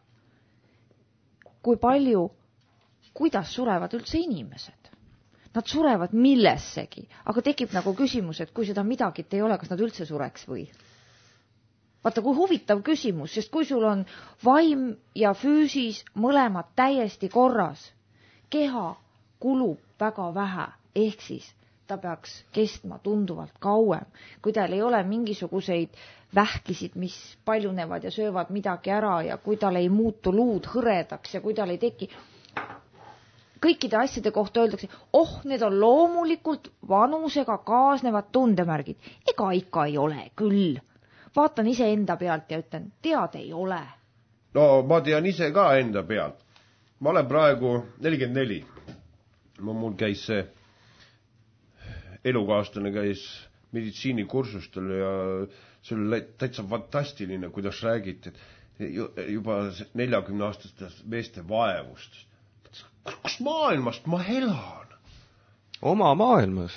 Kui palju, kuidas surevad üldse inimesed? Nad surevad millessegi, aga tekib nagu küsimus, et kui seda midagit ei ole, kas nad üldse sureks või? Vaata, kui huvitav küsimus, sest kui sul on vaim ja füüsis mõlemad täiesti korras, keha kulub väga vähe, ehk siis ta peaks kestma tunduvalt kauem, kui tal ei ole mingisuguseid vähkisid, mis paljunevad ja söövad midagi ära ja kui tal ei muutu luud hõredaks ja kui tal ei teki... Kõikide asjade kohta öeldakse, oh, need on loomulikult vanusega kaasnevad tundemärgid. Ega ikka ei ole küll. Vaatan ise enda pealt ja ütlen, tead ei ole. No ma tean ise ka enda pealt. Ma olen praegu nelikümmend neli. Mul käis see elukaaslane käis meditsiinikursustel ja see oli täitsa fantastiline, kuidas räägiti, et juba neljakümne aastastest meeste vaevustest. Kus maailmast ma elan? Oma maailmas.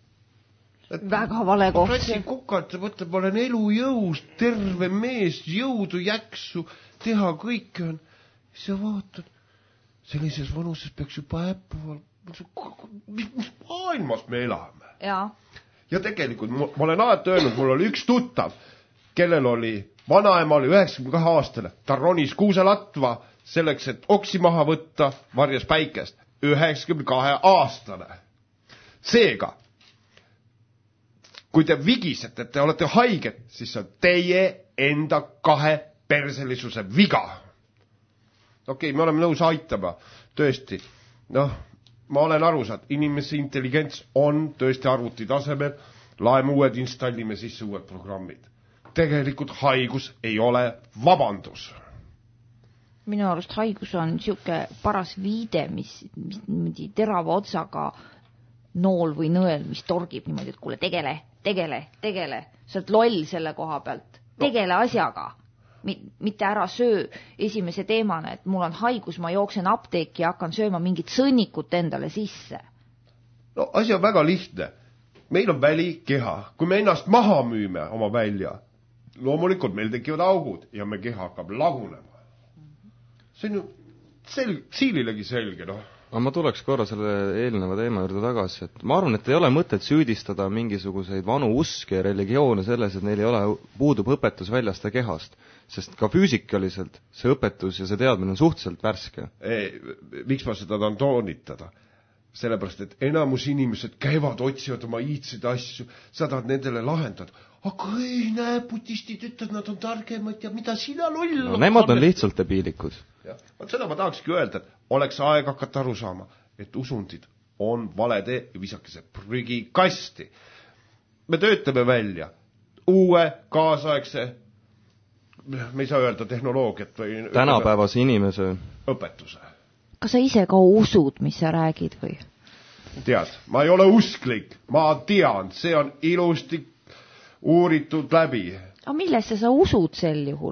Et väga vale koht. Ma ratsin kukata, võtta, ma olen elujõus, terve mees, jõudu, jäksu, teha kõike on. Siis vaatad, sellises vanuses peaks juba äppuval. Mis maailmas me elame? Ja. Ja tegelikult ma olen alati öelnud, mul oli üks tuttav, kellel oli vanaema oli üheksakümne kahe aastane, ta ronis kuuselatva selleks, et oksi maha võtta, varjas päikest. üheksakümne kahe aastane. Seega, kui te vigisete, et te olete haiged, siis see on teie enda kahe perselisuse viga. Okei, okay, me oleme nõus aitama. Tõesti, noh, ma olen aru saanud, inimese intelligents on tõesti arvuti tasemel, laeme uued, installime sisse uued programmid. Tegelikult haigus ei ole vabandus. Minu arust haigus on siuke paras viide, mis, mis niimoodi terava otsaga nool või nõel, mis torgib niimoodi, et kuule, tegele, tegele, tegele. Sa oled loll selle koha pealt. Tegele no. asjaga. Mitte ära söö esimese teemana, et mul on haigus, ma jooksen apteeki ja hakkan sööma mingit sõnnikut endale sisse. No asi on väga lihtne. Meil on väli keha. Kui me ennast maha müüme oma välja, loomulikult meil tekivad augud ja me keha hakkab lagunema. See on ju sel- siililegi selge, noh. Aga ma tuleks korra selle eelneva teema juurde tagasi, et ma arvan, et ei ole mõtet süüdistada mingisuguseid vanu uske ja religioone selles, et neil ei ole, puudub õpetus väljast ja kehast, sest ka füüsikaliselt see õpetus ja see teadmine on suhteliselt värske. Ei, miks ma seda tahan toonitada? Sellepärast, et enamus inimesed käivad, otsivad oma iidseid asju, sa tahad nendele lahendada. Aga ei näe, budistid ütlevad, nad on targemad ja mida sina loll? No, nemad on lihtsalt debiilikud. Vaat seda ma tahakski öelda, et oleks aeg hakata aru saama, et usundid on vale tee ja visake see prügi kasti. Me töötame välja uue kaasaegse me ei saa öelda tehnoloogiat või tänapäevase inimese õpetuse. Kas sa ise ka usud, mis sa räägid või? Tead, ma ei ole usklik, ma tean, see on ilusti uuritud läbi. Aga millesse sa usud sel juhul?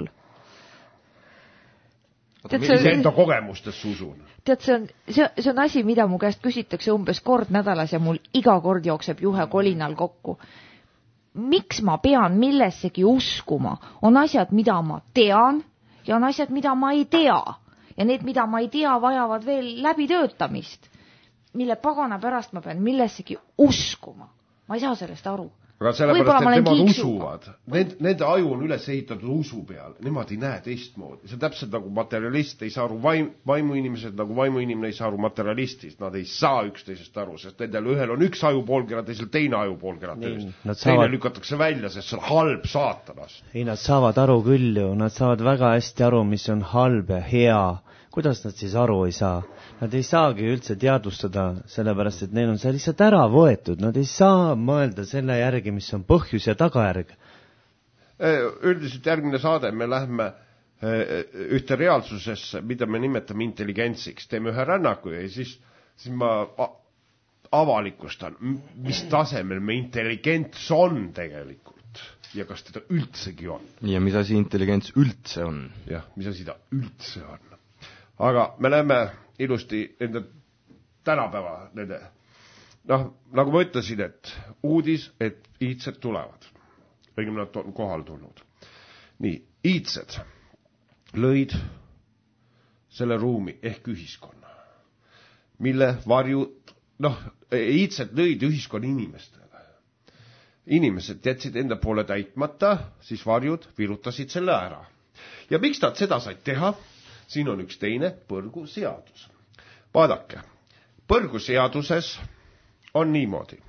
Enda kogemustest usun. Tead, see on, see, see on asi, mida mu käest küsitakse umbes kord nädalas ja mul iga kord jookseb juhe kolinal kokku. Miks ma pean millessegi uskuma? On asjad, mida ma tean ja on asjad, mida ma ei tea. Ja need, mida ma ei tea, vajavad veel läbitöötamist. Mille pagana pärast ma pean millessegi uskuma. Ma ei saa sellest aru. Aga sellepärast, et nemad usuvad. Nende, nende aju on üles ehitatud usu peal. Nemad ei näe teistmoodi. See on täpselt nagu materialist ei saa aru vaim, vaimuinimesed, nagu vaimuinimene ei saa aru materialistist. Nad ei saa üksteisest aru, sest nendel ühel on üks aju poolkera, teisel teine aju poolkera. Teine saavad... lükatakse välja, sest see on halb saatanast. Ei, nad saavad aru küll ju. Nad saavad väga hästi aru, mis on halb ja hea. Kuidas nad siis aru ei saa? Nad ei saagi üldse teadvustada, sellepärast, et neil on see lihtsalt ära võetud. Nad ei saa mõelda selle järgi, mis on põhjus ja tagajärg. Üldiselt järgmine saade me lähme ühte reaalsusesse, mida me nimetame intelligentsiks. Teeme ühe rännaku ja siis, siis ma avalikustan, mis tasemel me intelligents on tegelikult ja kas teda üldsegi on. Ja mis asi intelligents üldse on. Jah, mis asi ta üldse on. Aga me läheme ilusti nende tänapäeva nende. Noh, nagu ma ütlesin, et uudis, et iidsed tulevad. Õigem nad on kohal tulnud. Nii, iidsed lõid selle ruumi ehk ühiskonna, mille varjud, noh, iidsed lõid ühiskonna inimestele. Inimesed jätsid enda poole täitmata, siis varjud virutasid selle ära. Ja miks nad seda said teha? Siin on üks teine põrguseadus. Vaadake, põrguseaduses on niimoodi,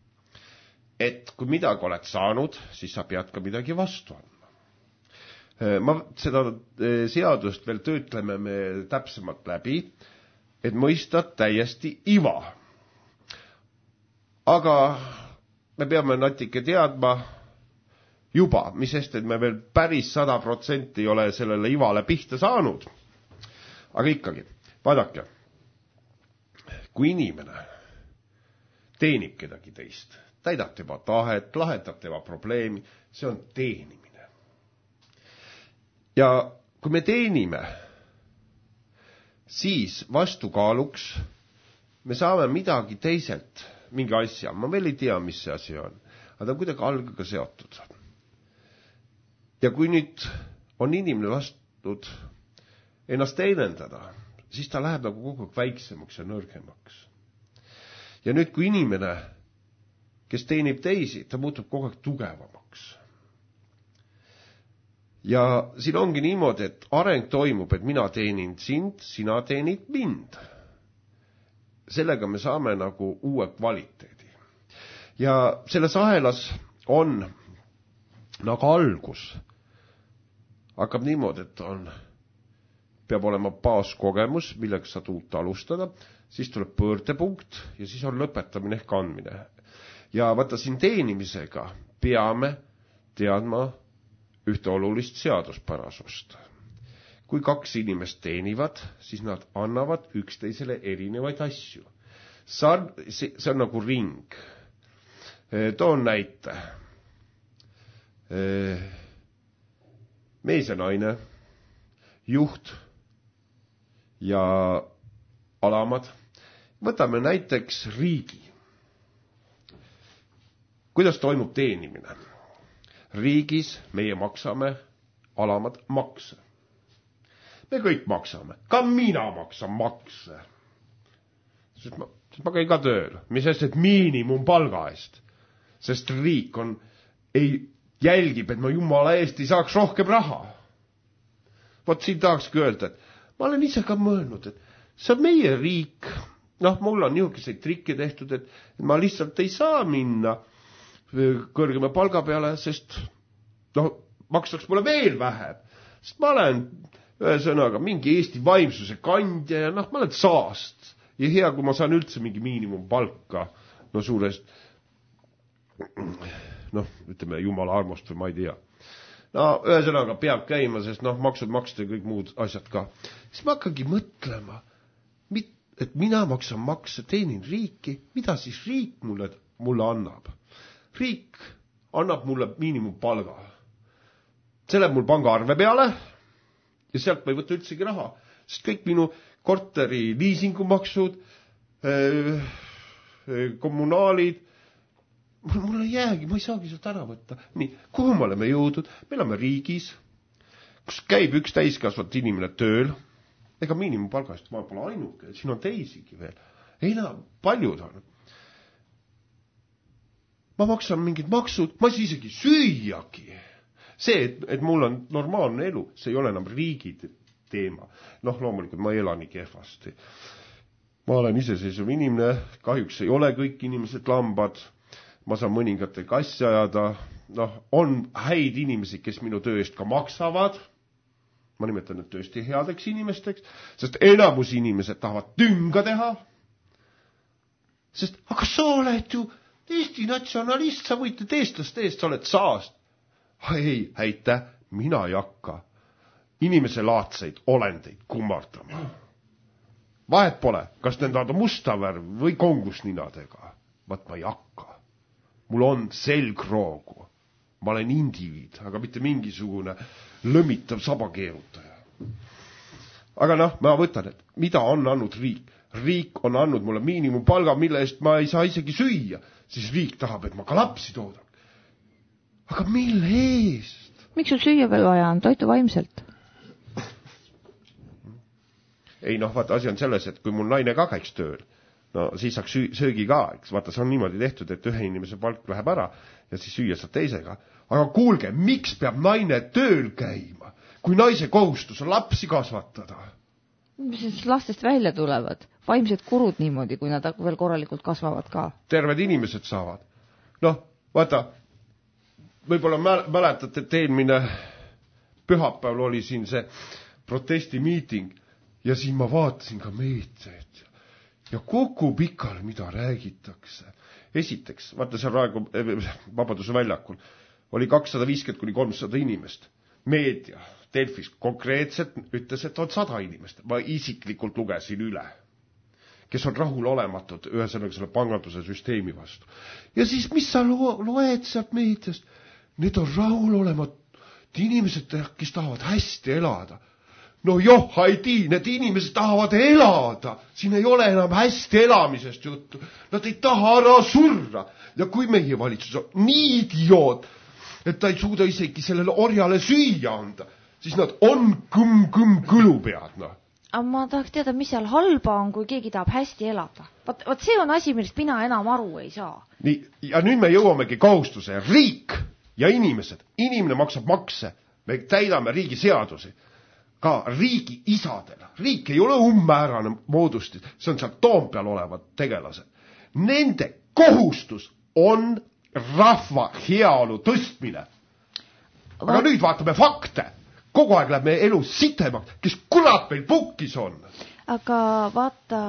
et kui midagi oled saanud, siis sa pead ka midagi vastu andma. Ma seda seadust veel töötleme me täpsemalt läbi, et mõista täiesti iva. Aga me peame natuke teadma juba, mis sest, et me veel päris sada protsenti ei ole sellele ivale pihta saanud. Aga ikkagi, vaadake, kui inimene teenib kedagi teist, täidab tema tahet, lahendab tema probleemi, see on teenimine. Ja kui me teenime, siis vastukaaluks me saame midagi teiselt, mingi asja. Ma veel ei tea, mis see asi on, aga ta on kuidagi algaga seotud. Ja kui nüüd on inimene lastud ennast teenendada, siis ta läheb nagu kogu aeg väiksemaks ja nõrgemaks. Ja nüüd, kui inimene, kes teenib teisi, ta muutub kogu aeg tugevamaks. Ja siin ongi niimoodi, et areng toimub, et mina teenin sind, sina teenid mind. Sellega me saame nagu uue kvaliteedi. Ja selles ahelas on nagu algus. Hakkab niimoodi, et on peab olema baaskogemus, millega saad uut alustada, siis tuleb pöördepunkt ja siis on lõpetamine ehk andmine. Ja vaata siin teenimisega peame teadma ühte olulist seaduspärasust. Kui kaks inimest teenivad, siis nad annavad üksteisele erinevaid asju. See on nagu ring. Toon näite. Mees ja naine, juht ja alamad. Võtame näiteks riigi. Kuidas toimub teenimine? Riigis meie maksame alamad makse. Me kõik maksame. Ka mina maksan makse. Sest ma, sest ma käin ka tööl. Mis sest, et miinimum palga eest. Sest riik on, ei jälgib, et ma jumala eest ei saaks rohkem raha. Vot siin tahakski öelda, et ma olen ise ka mõelnud, et see on meie riik. Noh, mul on niisuguseid trikke tehtud, et ma lihtsalt ei saa minna kõrgema palga peale, sest noh, makstakse mulle veel vähem. Sest ma olen ühesõnaga mingi Eesti vaimsuse kandja ja noh, ma olen saast. Ja hea, kui ma saan üldse mingi miinimumpalka, no suurest, noh, ütleme, jumala armust või ma ei tea. no ühesõnaga peab käima, sest noh, maksud maksta ja kõik muud asjad ka. Siis ma hakkangi mõtlema, et mina maksan makse, teenin riiki, mida siis riik mulle, mulle annab? Riik annab mulle miinimumpalga. See läheb mul pangaarve peale ja sealt ma ei võta üldsegi raha, sest kõik minu korteri liisingumaksud, kommunaalid, mul ei jäägi, ma ei saagi sealt ära võtta. Nii, kuhu me oleme jõudnud? Me oleme riigis, kus käib üks täiskasvat inimene tööl, ega miinimumpalgast ma pole ainuke, siin on teisigi veel. Ei näe, paljud on. Ma maksan mingid maksud, ma ei isegi süüagi. See, et, et mul on normaalne elu, see ei ole enam riigi teema. Noh, loomulikult ma ei ela nii kehvasti. Ma olen iseseisev inimene, kahjuks ei ole kõik inimesed lambad, ma saan mõningate kassi ajada, noh, on häid inimesi, kes minu töö eest ka maksavad, ma nimetan need tõesti headeks inimesteks, sest enamus inimesed tahavad tünga teha, sest aga sa oled ju Eesti natsionalist, sa võitled eestlaste eest, sa oled saast. Ei, häite, mina ei hakka inimese laadseid olendeid kummardama. Vahet pole, kas nende on musta värv või kongusninadega. Vaat ma ei hakka. Mul on selgroogu. Ma olen indiviid, aga mitte mingisugune lõmitav sabakeerutaja. Aga noh, ma võtan, et mida on andnud riik? Riik on andnud mulle miinimumpalga, mille eest ma ei saa isegi süüa. Siis riik tahab, et ma ka lapsi toodan. Aga mille eest? Miks sul süüa veel vaja on? Toitu vaimselt. Ei noh, vaata, asi on selles, et kui mul naine ka käiks tööl, no siis saaks söögi ka, eks vaata, see on niimoodi tehtud, et ühe inimese palk läheb ära ja siis süüa saab teisega. Aga kuulge, miks peab naine tööl käima, kui naise kohustus on lapsi kasvatada? Mis lastest välja tulevad? Vaimsed kurud niimoodi, kui nad veel korralikult kasvavad ka. Terved inimesed saavad. Noh, vaata, võib-olla mäletate, et eelmine pühapäeval oli siin see protestimiiting ja siin ma vaatasin ka meetreid ja kogu pikal, mida räägitakse. Esiteks, vaata see praegu Vabaduse väljakul oli kakssada viiskümmend kuni kolmsada inimest. Meedia, Delfis konkreetselt ütles, et on sada inimest. Ma isiklikult lugesin üle, kes on rahul olematud ühesõnaga selle panganduse süsteemi vastu. Ja siis, mis sa loed sealt meediast? Need on rahul olematud inimesed, kes tahavad hästi elada. No joh, haidi, need inimesed tahavad elada. Siin ei ole enam hästi elamisest juttu. Nad ei taha ära surra. Ja kui meie valitsus on nii idioot, et ta ei suuda isegi sellele orjale süüa anda, siis nad on kõmm-kõmm kõlu pead. No. Aga ma tahaks teada, mis seal halba on, kui keegi tahab hästi elada. Vaat, vaat see on asi, millest mina enam aru ei saa. Nii, ja nüüd me jõuamegi kohustuse. Riik ja inimesed. Inimene maksab makse. Me täidame riigi seadusi. Ka riigi isadele. Riik ei ole ummäärane moodustis. See on seal Toompeal olevad tegelased. Nende kohustus on rahva heaolu tõstmine. Aga Va- nüüd vaatame fakte. Kogu aeg läheb meie elu sitemaks, kes kurat meil pukkis on. Aga vaata,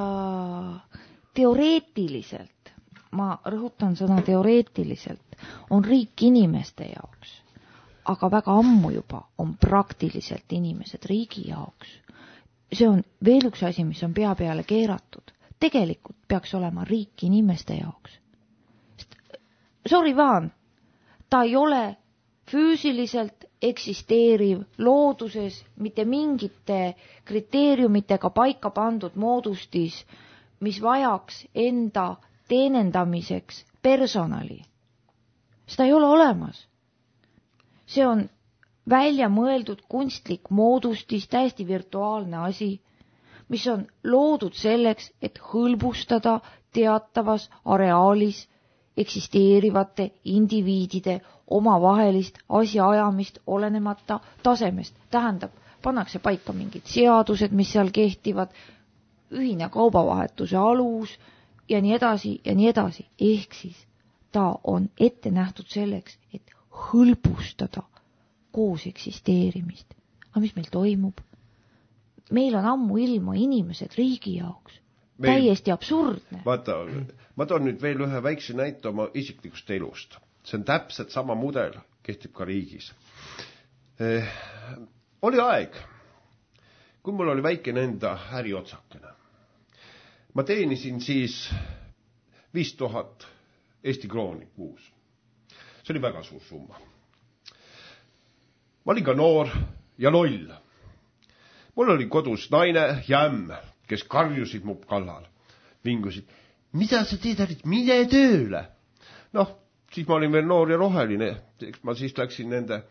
teoreetiliselt, ma rõhutan sõna teoreetiliselt, on riik inimeste jaoks. Aga väga ammu juba on praktiliselt inimesed riigi jaoks. See on veel üks asi, mis on pea peale keeratud. Tegelikult peaks olema riik inimeste jaoks. Sorry vaan, ta ei ole füüsiliselt eksisteeriv looduses mitte mingite kriteeriumitega paika pandud moodustis, mis vajaks enda teenendamiseks personali. Seda ei ole olemas. See on välja mõeldud kunstlik moodustis, täiesti virtuaalne asi, mis on loodud selleks, et hõlbustada teatavas areaalis eksisteerivate indiviidide omavahelist asjaajamist olenemata tasemest. Tähendab, pannakse paika mingid seadused, mis seal kehtivad, ühine kaubavahetuse alus ja nii edasi ja nii edasi. Ehk siis ta on ette nähtud selleks, et hõlbustada koos eksisteerimist. Aga mis meil toimub? Meil on ammu ilma inimesed riigi jaoks. Meil, täiesti absurdne. Vaata, ma toon nüüd veel ühe väikse näite oma isiklikust elust. See on täpselt sama mudel, kehtib ka riigis. Eh, oli aeg, kui mul oli väikene enda äriotsakene. Ma teenisin siis viis tuhat Eesti krooni kuus. See oli väga suur summa. Ma olin ka noor ja loll. Mul oli kodus naine ja ämm, kes karjusid mu kallal. Vingusid, mida sa teed, mine tööle? Noh, siis ma olin veel noor ja roheline. Ma siis läksin nende,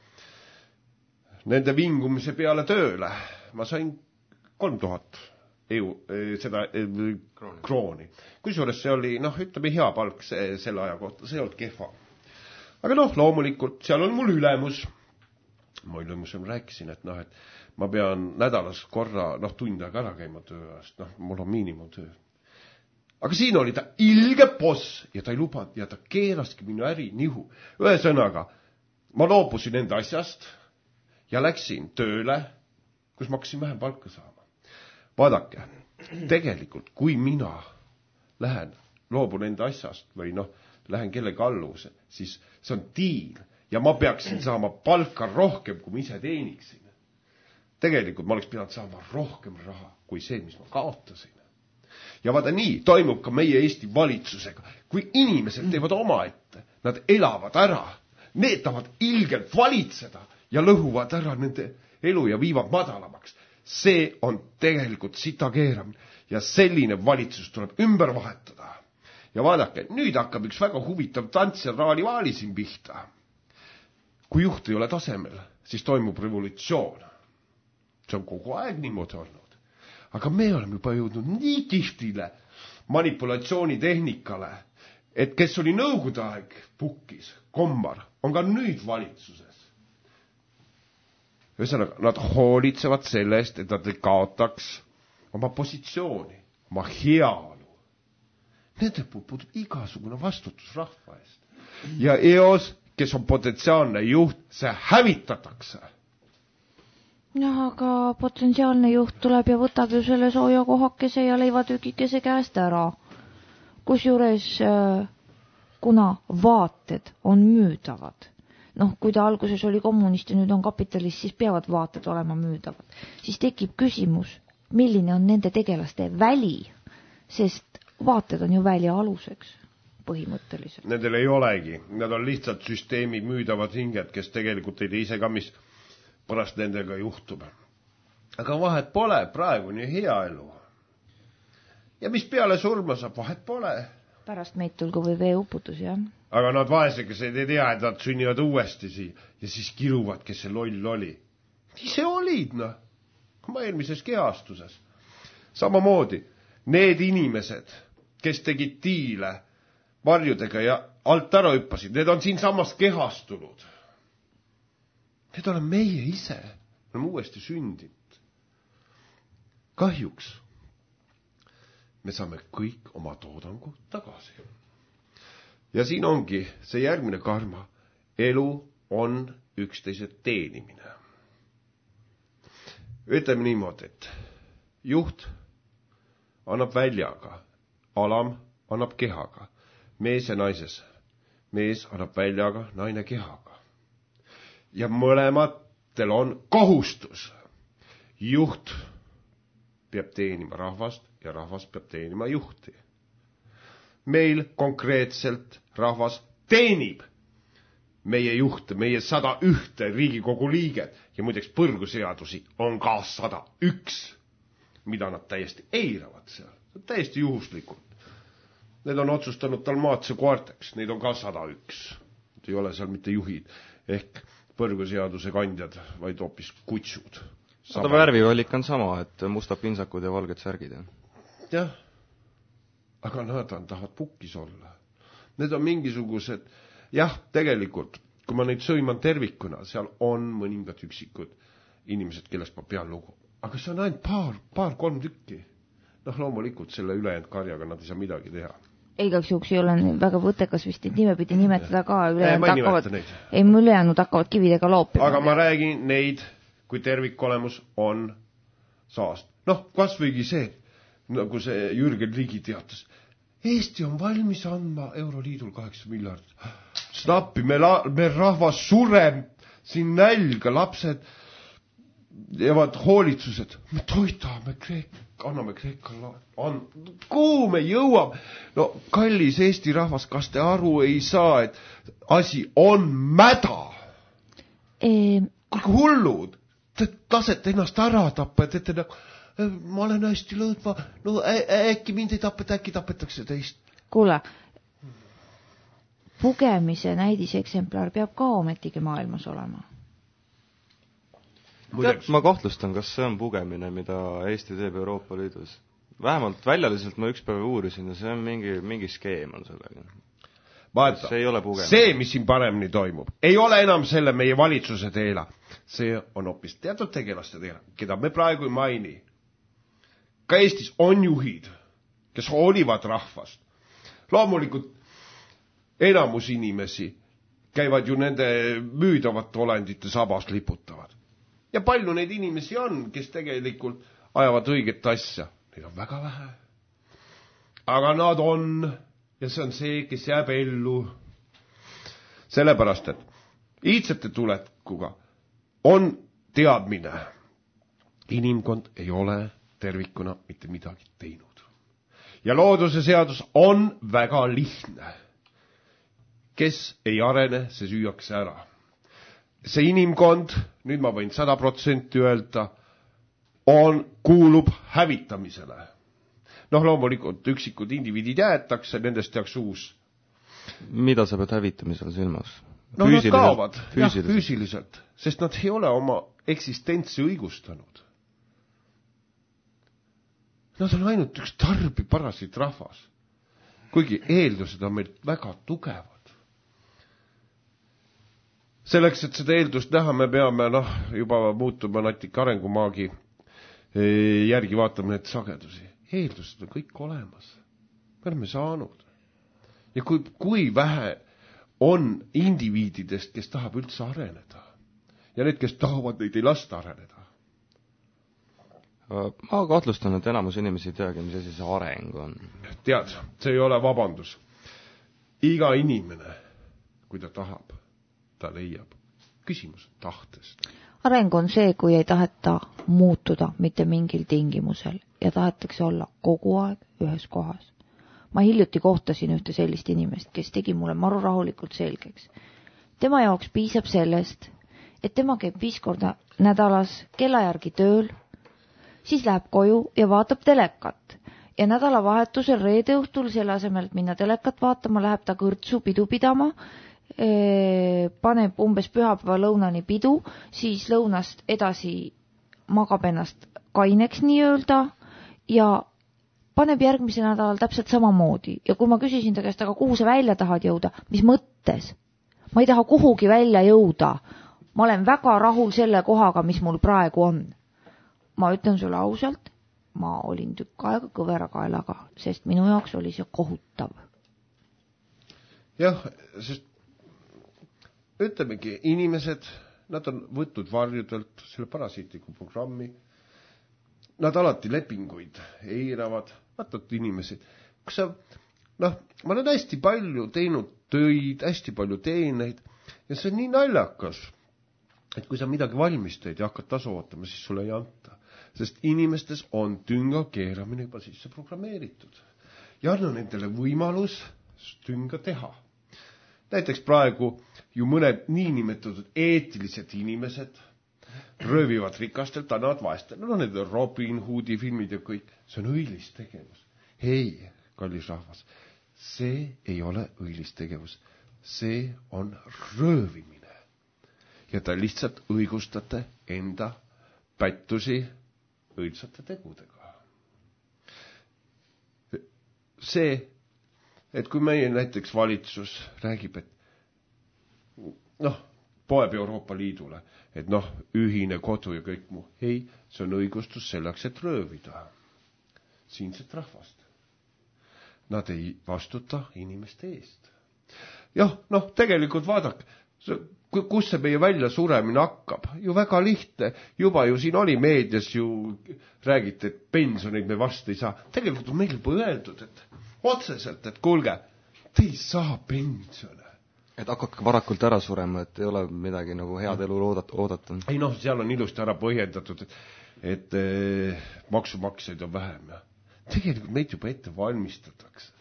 nende vingumise peale tööle. Ma sain kolm tuhat EU, seda krooni. krooni. Kusjuures see oli, noh, ütleme hea palk see, selle aja kohta, see ei olnud kehva. Aga noh, loomulikult, seal on mul ülemus. Ma ülemusem rääkisin, et noh, et ma pean nädalas korra, noh, tund aega ära käima töö ajast, noh, mul on miinimumtöö. Aga siin oli ta ilge boss ja ta ei lubanud ja ta keeraski minu äri nihu. Ühesõnaga, ma loobusin enda asjast ja läksin tööle, kus ma hakkasin vähem palka saama. Vaadake, tegelikult, kui mina lähen, loobun enda asjast või noh, lähen kellegi alluvuse, siis see on diil ja ma peaksin saama palka rohkem, kui ma ise teeniksin. Tegelikult ma oleks pidanud saama rohkem raha kui see, mis ma kaotasin. Ja vaata nii toimub ka meie Eesti valitsusega. Kui inimesed teevad oma ette, nad elavad ära, neetavad ilgelt valitseda ja lõhuvad ära nende elu ja viivad madalamaks. See on tegelikult sita keeramine ja selline valitsus tuleb ümber vahetada. Ja vaadake, nüüd hakkab üks väga huvitav tants ja raalivaali siin pihta. Kui juht ei ole tasemel, siis toimub revolutsioon. See on kogu aeg niimoodi olnud. Aga me oleme juba jõudnud nii kihtile manipulatsioonitehnikale, et kes oli nõukogude aeg pukkis, kommar, on ka nüüd valitsuses. Ühesõnaga, nad hoolitsevad sellest, et nad ei kaotaks oma positsiooni, oma heaolu. Nende puudub igasugune vastutus rahva eest. Ja eos, kes on potentsiaalne juht, see hävitatakse. Jah, aga potentsiaalne juht tuleb ja võtab ju selle sooja kohakese ja leivatükikese käest ära. Kusjuures, kuna vaated on müüdavad, noh, kui ta alguses oli kommunist ja nüüd on kapitalist, siis peavad vaated olema müüdavad. Siis tekib küsimus, milline on nende tegelaste väli, sest vaated on ju välja aluseks põhimõtteliselt. Nendel ei olegi. Nad on lihtsalt süsteemi müüdavad hinged, kes tegelikult ei tea ise ka, mis pärast nendega juhtub. Aga vahet pole, praegu nii hea elu. Ja mis peale surma saab, vahet pole. Pärast meid tulgu või veeuputus, jah. Aga nad vaesekesed ei tea, et nad sünnivad uuesti siia ja siis kiruvad, kes see loll oli. Nii see olid, noh. Ma eelmises kehastuses. Samamoodi, need inimesed, kes tegid diile varjudega ja alt ära hüppasid, need on siin samas kehastunud. Need oleme meie ise, me oleme uuesti sündinud. Kahjuks me saame kõik oma toodangu tagasi. Ja siin ongi see järgmine karma. Elu on üksteise teenimine. Ütleme niimoodi, et juht annab väljaga, alam annab kehaga, mees ja naises. Mees annab väljaga, naine kehaga. Ja mõlematel on kohustus. Juht peab teenima rahvast ja rahvas peab teenima juhti. Meil konkreetselt rahvas teenib meie juhte, meie sada ühte Riigikogu liiget ja muideks põrguseadusi on ka sada üks, mida nad täiesti eiravad seal. Täiesti juhuslikult. Need on otsustanud Dalmaatse koerteks, neid on ka sada üks. Ei ole seal mitte juhid ehk põrguseaduse kandjad, vaid hoopis kutsud. Seda värvivalik on sama, et mustad pintsakud ja valged särgid. Jah, aga nad tahavad pukkis olla. Need on mingisugused, jah, tegelikult, kui ma neid sõiman tervikuna, seal on mõningad üksikud inimesed, kellest ma pean lugu. Aga see on ainult paar, paar kolm tükki. Noh, loomulikult selle ülejäänud karjaga nad ei saa midagi teha. Igaks juhuks ei ole väga võtekas vist, et nime pidi nimetada ka. Ei, ma ei nimeta neid. Ei, mul ülejäänud hakkavad kividega loopima. Aga ma räägin neid, kui tervikolemus on saast. Noh, kas võigi see, nagu see Jürgen Ligi teatas. Eesti on valmis andma Euroliidul kaheksa miljardit. Snappi, me, la, me rahvas sureb, siin nälga, lapsed jäävad hoolitsused, me toidame Kreeka, anname Kreekale, an... kuhu me jõuame? No kallis Eesti rahvas, kas te aru ei saa, et asi on mäda? Ehm... Kuulge hullud, te lasete ennast ära tappa, et ette nagu, ma olen hästi lõõdva, no ä- äkki mind ei tapeta, äkki tapetakse teist. Kuule, pugemise näidiseksemplar peab ka ometigi maailmas olema. Tead, ma kahtlustan, kas see on pugemine, mida Eesti teeb Euroopa Liidus. Vähemalt väljaliselt ma üks päev uurisin ja see on mingi, mingi skeem on sellega. Vaata, see ei ole pugemine. See, mis siin paremini toimub, ei ole enam selle meie valitsuse teela. See on hoopis teatud tegelaste teela, keda me praegu ei maini. Ka Eestis on juhid, kes hoolivad rahvast. Loomulikult enamus inimesi käivad ju nende müüdavate olendite sabas liputavad. Ja palju neid inimesi on, kes tegelikult ajavad õiget asja. Neid on väga vähe. Aga nad on, ja see on see, kes jääb ellu. Sellepärast, et iidsete tulekuga on teadmine. Inimkond ei ole tervikuna mitte midagi teinud. Ja looduse seadus on väga lihtne. Kes ei arene, see süüakse ära. See inimkond, nüüd ma võin sada protsenti öelda, on, kuulub hävitamisele. Noh, loomulikult üksikud indiviidid jäetakse, nendest jääks uus. Mida sa pead hävitamisele silmas? No nad kaovad, jah, füüsiliselt, sest nad ei ole oma eksistentsi õigustanud. Nad on ainult üks tarbi parasit rahvas, kuigi eeldused on meil väga tugevad. Selleks, et seda eeldust näha, me peame noh, juba muutuma natika arengumaagi järgi vaatama need sagedusi. Eeldused on kõik olemas. Me oleme saanud. Ja kui, kui vähe on indiviididest, kes tahab üldse areneda. Ja need, kes tahavad, neid ei lasta areneda. Ma kahtlustan, et enamus inimesi ei teagi, mis asi see areng on. Tead, see ei ole vabandus. Iga inimene, kui ta tahab, ta leiab. Küsimus tahtest. Areng on see, kui ei taheta muutuda mitte mingil tingimusel ja tahetakse olla kogu aeg ühes kohas. Ma hiljuti kohtasin ühte sellist inimest, kes tegi mulle maru rahulikult selgeks. Tema jaoks piisab sellest, et tema käib viis korda nädalas kella järgi tööl, siis läheb koju ja vaatab telekat. Ja nädalavahetusel reede õhtul selle asemel, et minna telekat vaatama, läheb ta kõrtsu pidu pidama, paneb umbes pühapäeva lõunani pidu, siis lõunast edasi magab ennast kaineks nii öelda ja paneb järgmise nädalal täpselt samamoodi. Ja kui ma küsisin ta käest, aga kuhu sa välja tahad jõuda, mis mõttes? Ma ei taha kuhugi välja jõuda. Ma olen väga rahul selle kohaga, mis mul praegu on. Ma ütlen sulle ausalt, ma olin tükk aega kõvera kaelaga, sest minu jaoks oli see kohutav. Jah, sest ütlemegi, inimesed, nad on võtnud varjudelt selle parasiitliku programmi, nad alati lepinguid eiravad, vaatavad inimesed, kus sa, noh, ma olen hästi palju teinud töid, hästi palju teeneid ja see on nii naljakas, et kui sa midagi valmis teed ja hakkad tasu ootama, siis sulle ei anta, sest inimestes on tünga keeramine juba sisse programmeeritud ja anna nendele võimalus tünga teha. Näiteks praegu ju mõned niinimetatud eetilised inimesed röövivad rikastelt, annavad vaestele. No need on Robin Hoodi filmid ja kõik. See on õilis tegevus. Hei, kallis rahvas, see ei ole õilis tegevus. See on röövimine. Ja ta lihtsalt õigustate enda pättusi õilsate tegudega. See et kui meie näiteks valitsus räägib, et noh, poeb Euroopa Liidule, et noh, ühine kodu ja kõik muu. Ei, see on õigustus selleks, et röövida siinset rahvast. Nad ei vastuta inimeste eest. Jah, noh, tegelikult vaadake, kus see meie välja suremine hakkab. Ju väga lihtne, juba ju siin oli meedias ju räägiti, et pensioneid me vastu ei saa. Tegelikult on meil juba öeldud, et otseselt, et kuulge, te ei saa pensione. et hakkake varakult ära surema, et ei ole midagi nagu head elu oodata, oodata. Ei noh, seal on ilusti ära põhjendatud, et, et eh, maksumaksjaid on vähem. Ja. Tegelikult meid juba ette valmistatakse.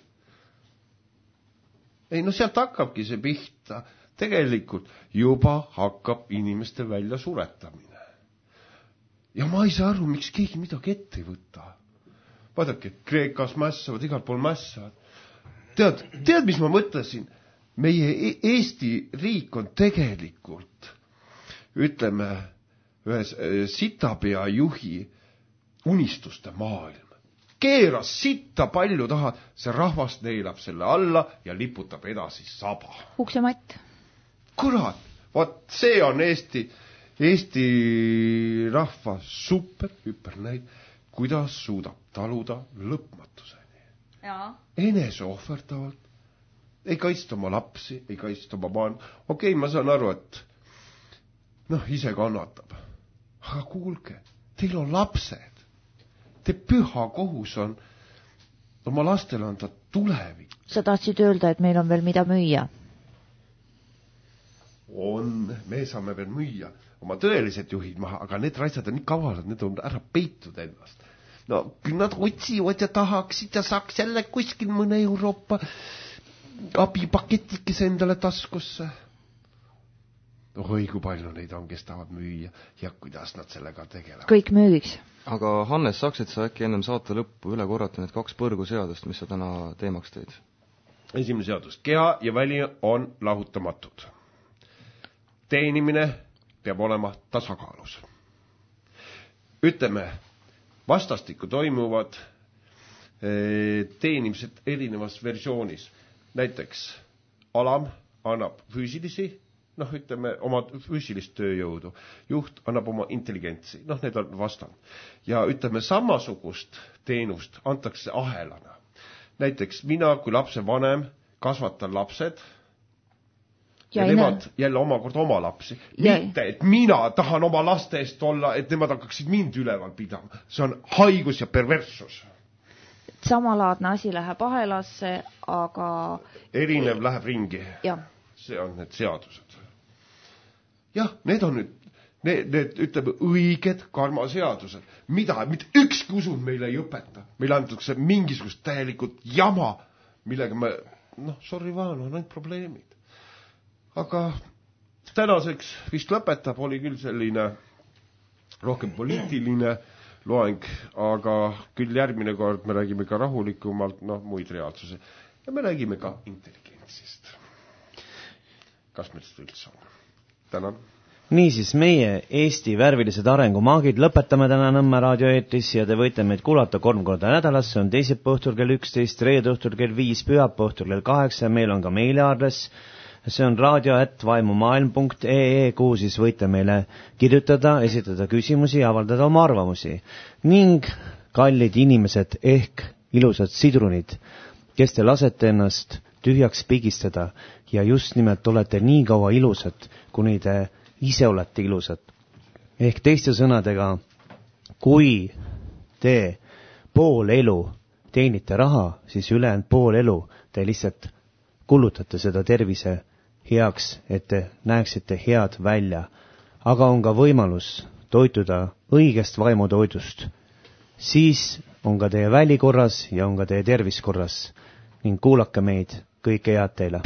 Ei no sealt hakkabki see pihta. Tegelikult juba hakkab inimeste välja suretamine. Ja ma ei saa aru, miks keegi midagi ette ei võta. Vaadake, Kreekas mässavad, igal pool mässavad. Tead, tead, mis ma mõtlesin? Meie Eesti riik on tegelikult, ütleme, ühes sitapea juhi unistuste maailm. Keeras sitta palju taha, see rahvas neelab selle alla ja liputab edasi saba. Uksematt. Kurat, vaat see on Eesti, Eesti rahva super hüpernäid, kuidas suudab taluda lõpmatuseni. Jaa. Enese ohverdavalt. Ei kaitsta oma lapsi, ei kaitsta oma maan. Okei, ma saan aru, et noh, ise kannatab. Aga kuulge, teil on lapsed. Te püha kohus on oma lastele anda tulevik. Sa tahtsid öelda, et meil on veel mida müüa? On, me saame veel müüa oma tõelised juhid maha, aga need raisad on nii kavalad, need on ära peitud ennast. No, küll nad otsivad ja tahaksid ja saaks jälle kuskil mõne Euroopa abipaketikes endale taskusse. Oi, kui palju neid on, kes tahavad müüa ja kuidas nad sellega tegelevad. Kõik müügiks. Aga Hannes, saaksid sa äkki ennem saate lõppu üle korrata need kaks põrguseadust, mis sa täna teemaks teid? Esimene seadus. Keha ja väli on lahutamatud. Teenimine peab olema tasakaalus. Ütleme, vastastikku toimuvad teenimised erinevas versioonis. Näiteks alam annab füüsilisi, noh ütleme, oma füüsilist tööjõudu. Juht annab oma intelligentsi, noh need on vastand. Ja ütleme, samasugust teenust antakse ahelana. Näiteks mina kui lapse vanem kasvatan lapsed ja, ja nemad jälle omakord oma lapsi. Ja. Mitte, et mina tahan oma laste eest olla, et nemad hakkaksid mind üleval pidama. See on haigus ja perversus. Samalaadne asi läheb ahelasse, aga... Erinev läheb ringi. Ja. See on need seadused. Jah, need on nüüd, need, need ütleme, õiged karmaseadused. Mida, mida ükski usund meile ei õpeta. Meile antakse mingisugust täielikult jama, millega me, noh, sorry vaan, on ainult probleemid. Aga tänaseks vist lõpetab, oli küll selline rohkem poliitiline loeng, aga küll järgmine kord me räägime ka rahulikumalt, noh, muid reaalsuse. Ja me räägime ka intelligentsist. Kas meil seda üldse on? Tänan. Niisiis, meie Eesti värvilised arengumaagid lõpetame täna Nõmme raadioeetris ja te võite meid kuulata kolm korda nädalas. See on teisipäeva õhtul kell üksteist, reede õhtul kell viis, pühapäeva õhtul kell kaheksa ja meil on ka meiliaadress. See on radio at vaimumaailm punkt ee, kuhu siis võite meile kirjutada, esitada küsimusi ja avaldada oma arvamusi. Ning kallid inimesed ehk ilusad sidrunid, kes te lasete ennast tühjaks pigistada ja just nimelt olete nii kaua ilusad, kuni te ise olete ilusad. Ehk teiste sõnadega, kui te pool elu teenite raha, siis ülejäänud pool elu te lihtsalt kulutate seda tervise heaks, et te näeksite head välja. Aga on ka võimalus toituda õigest vaimutoidust. Siis on ka teie väli korras ja on ka teie tervis korras. Ning kuulake meid, kõike head teile.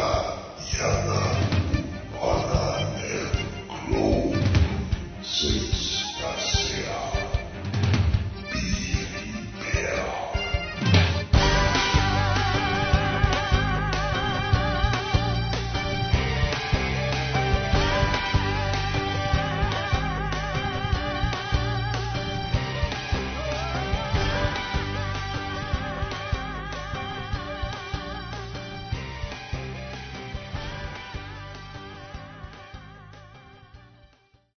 Six.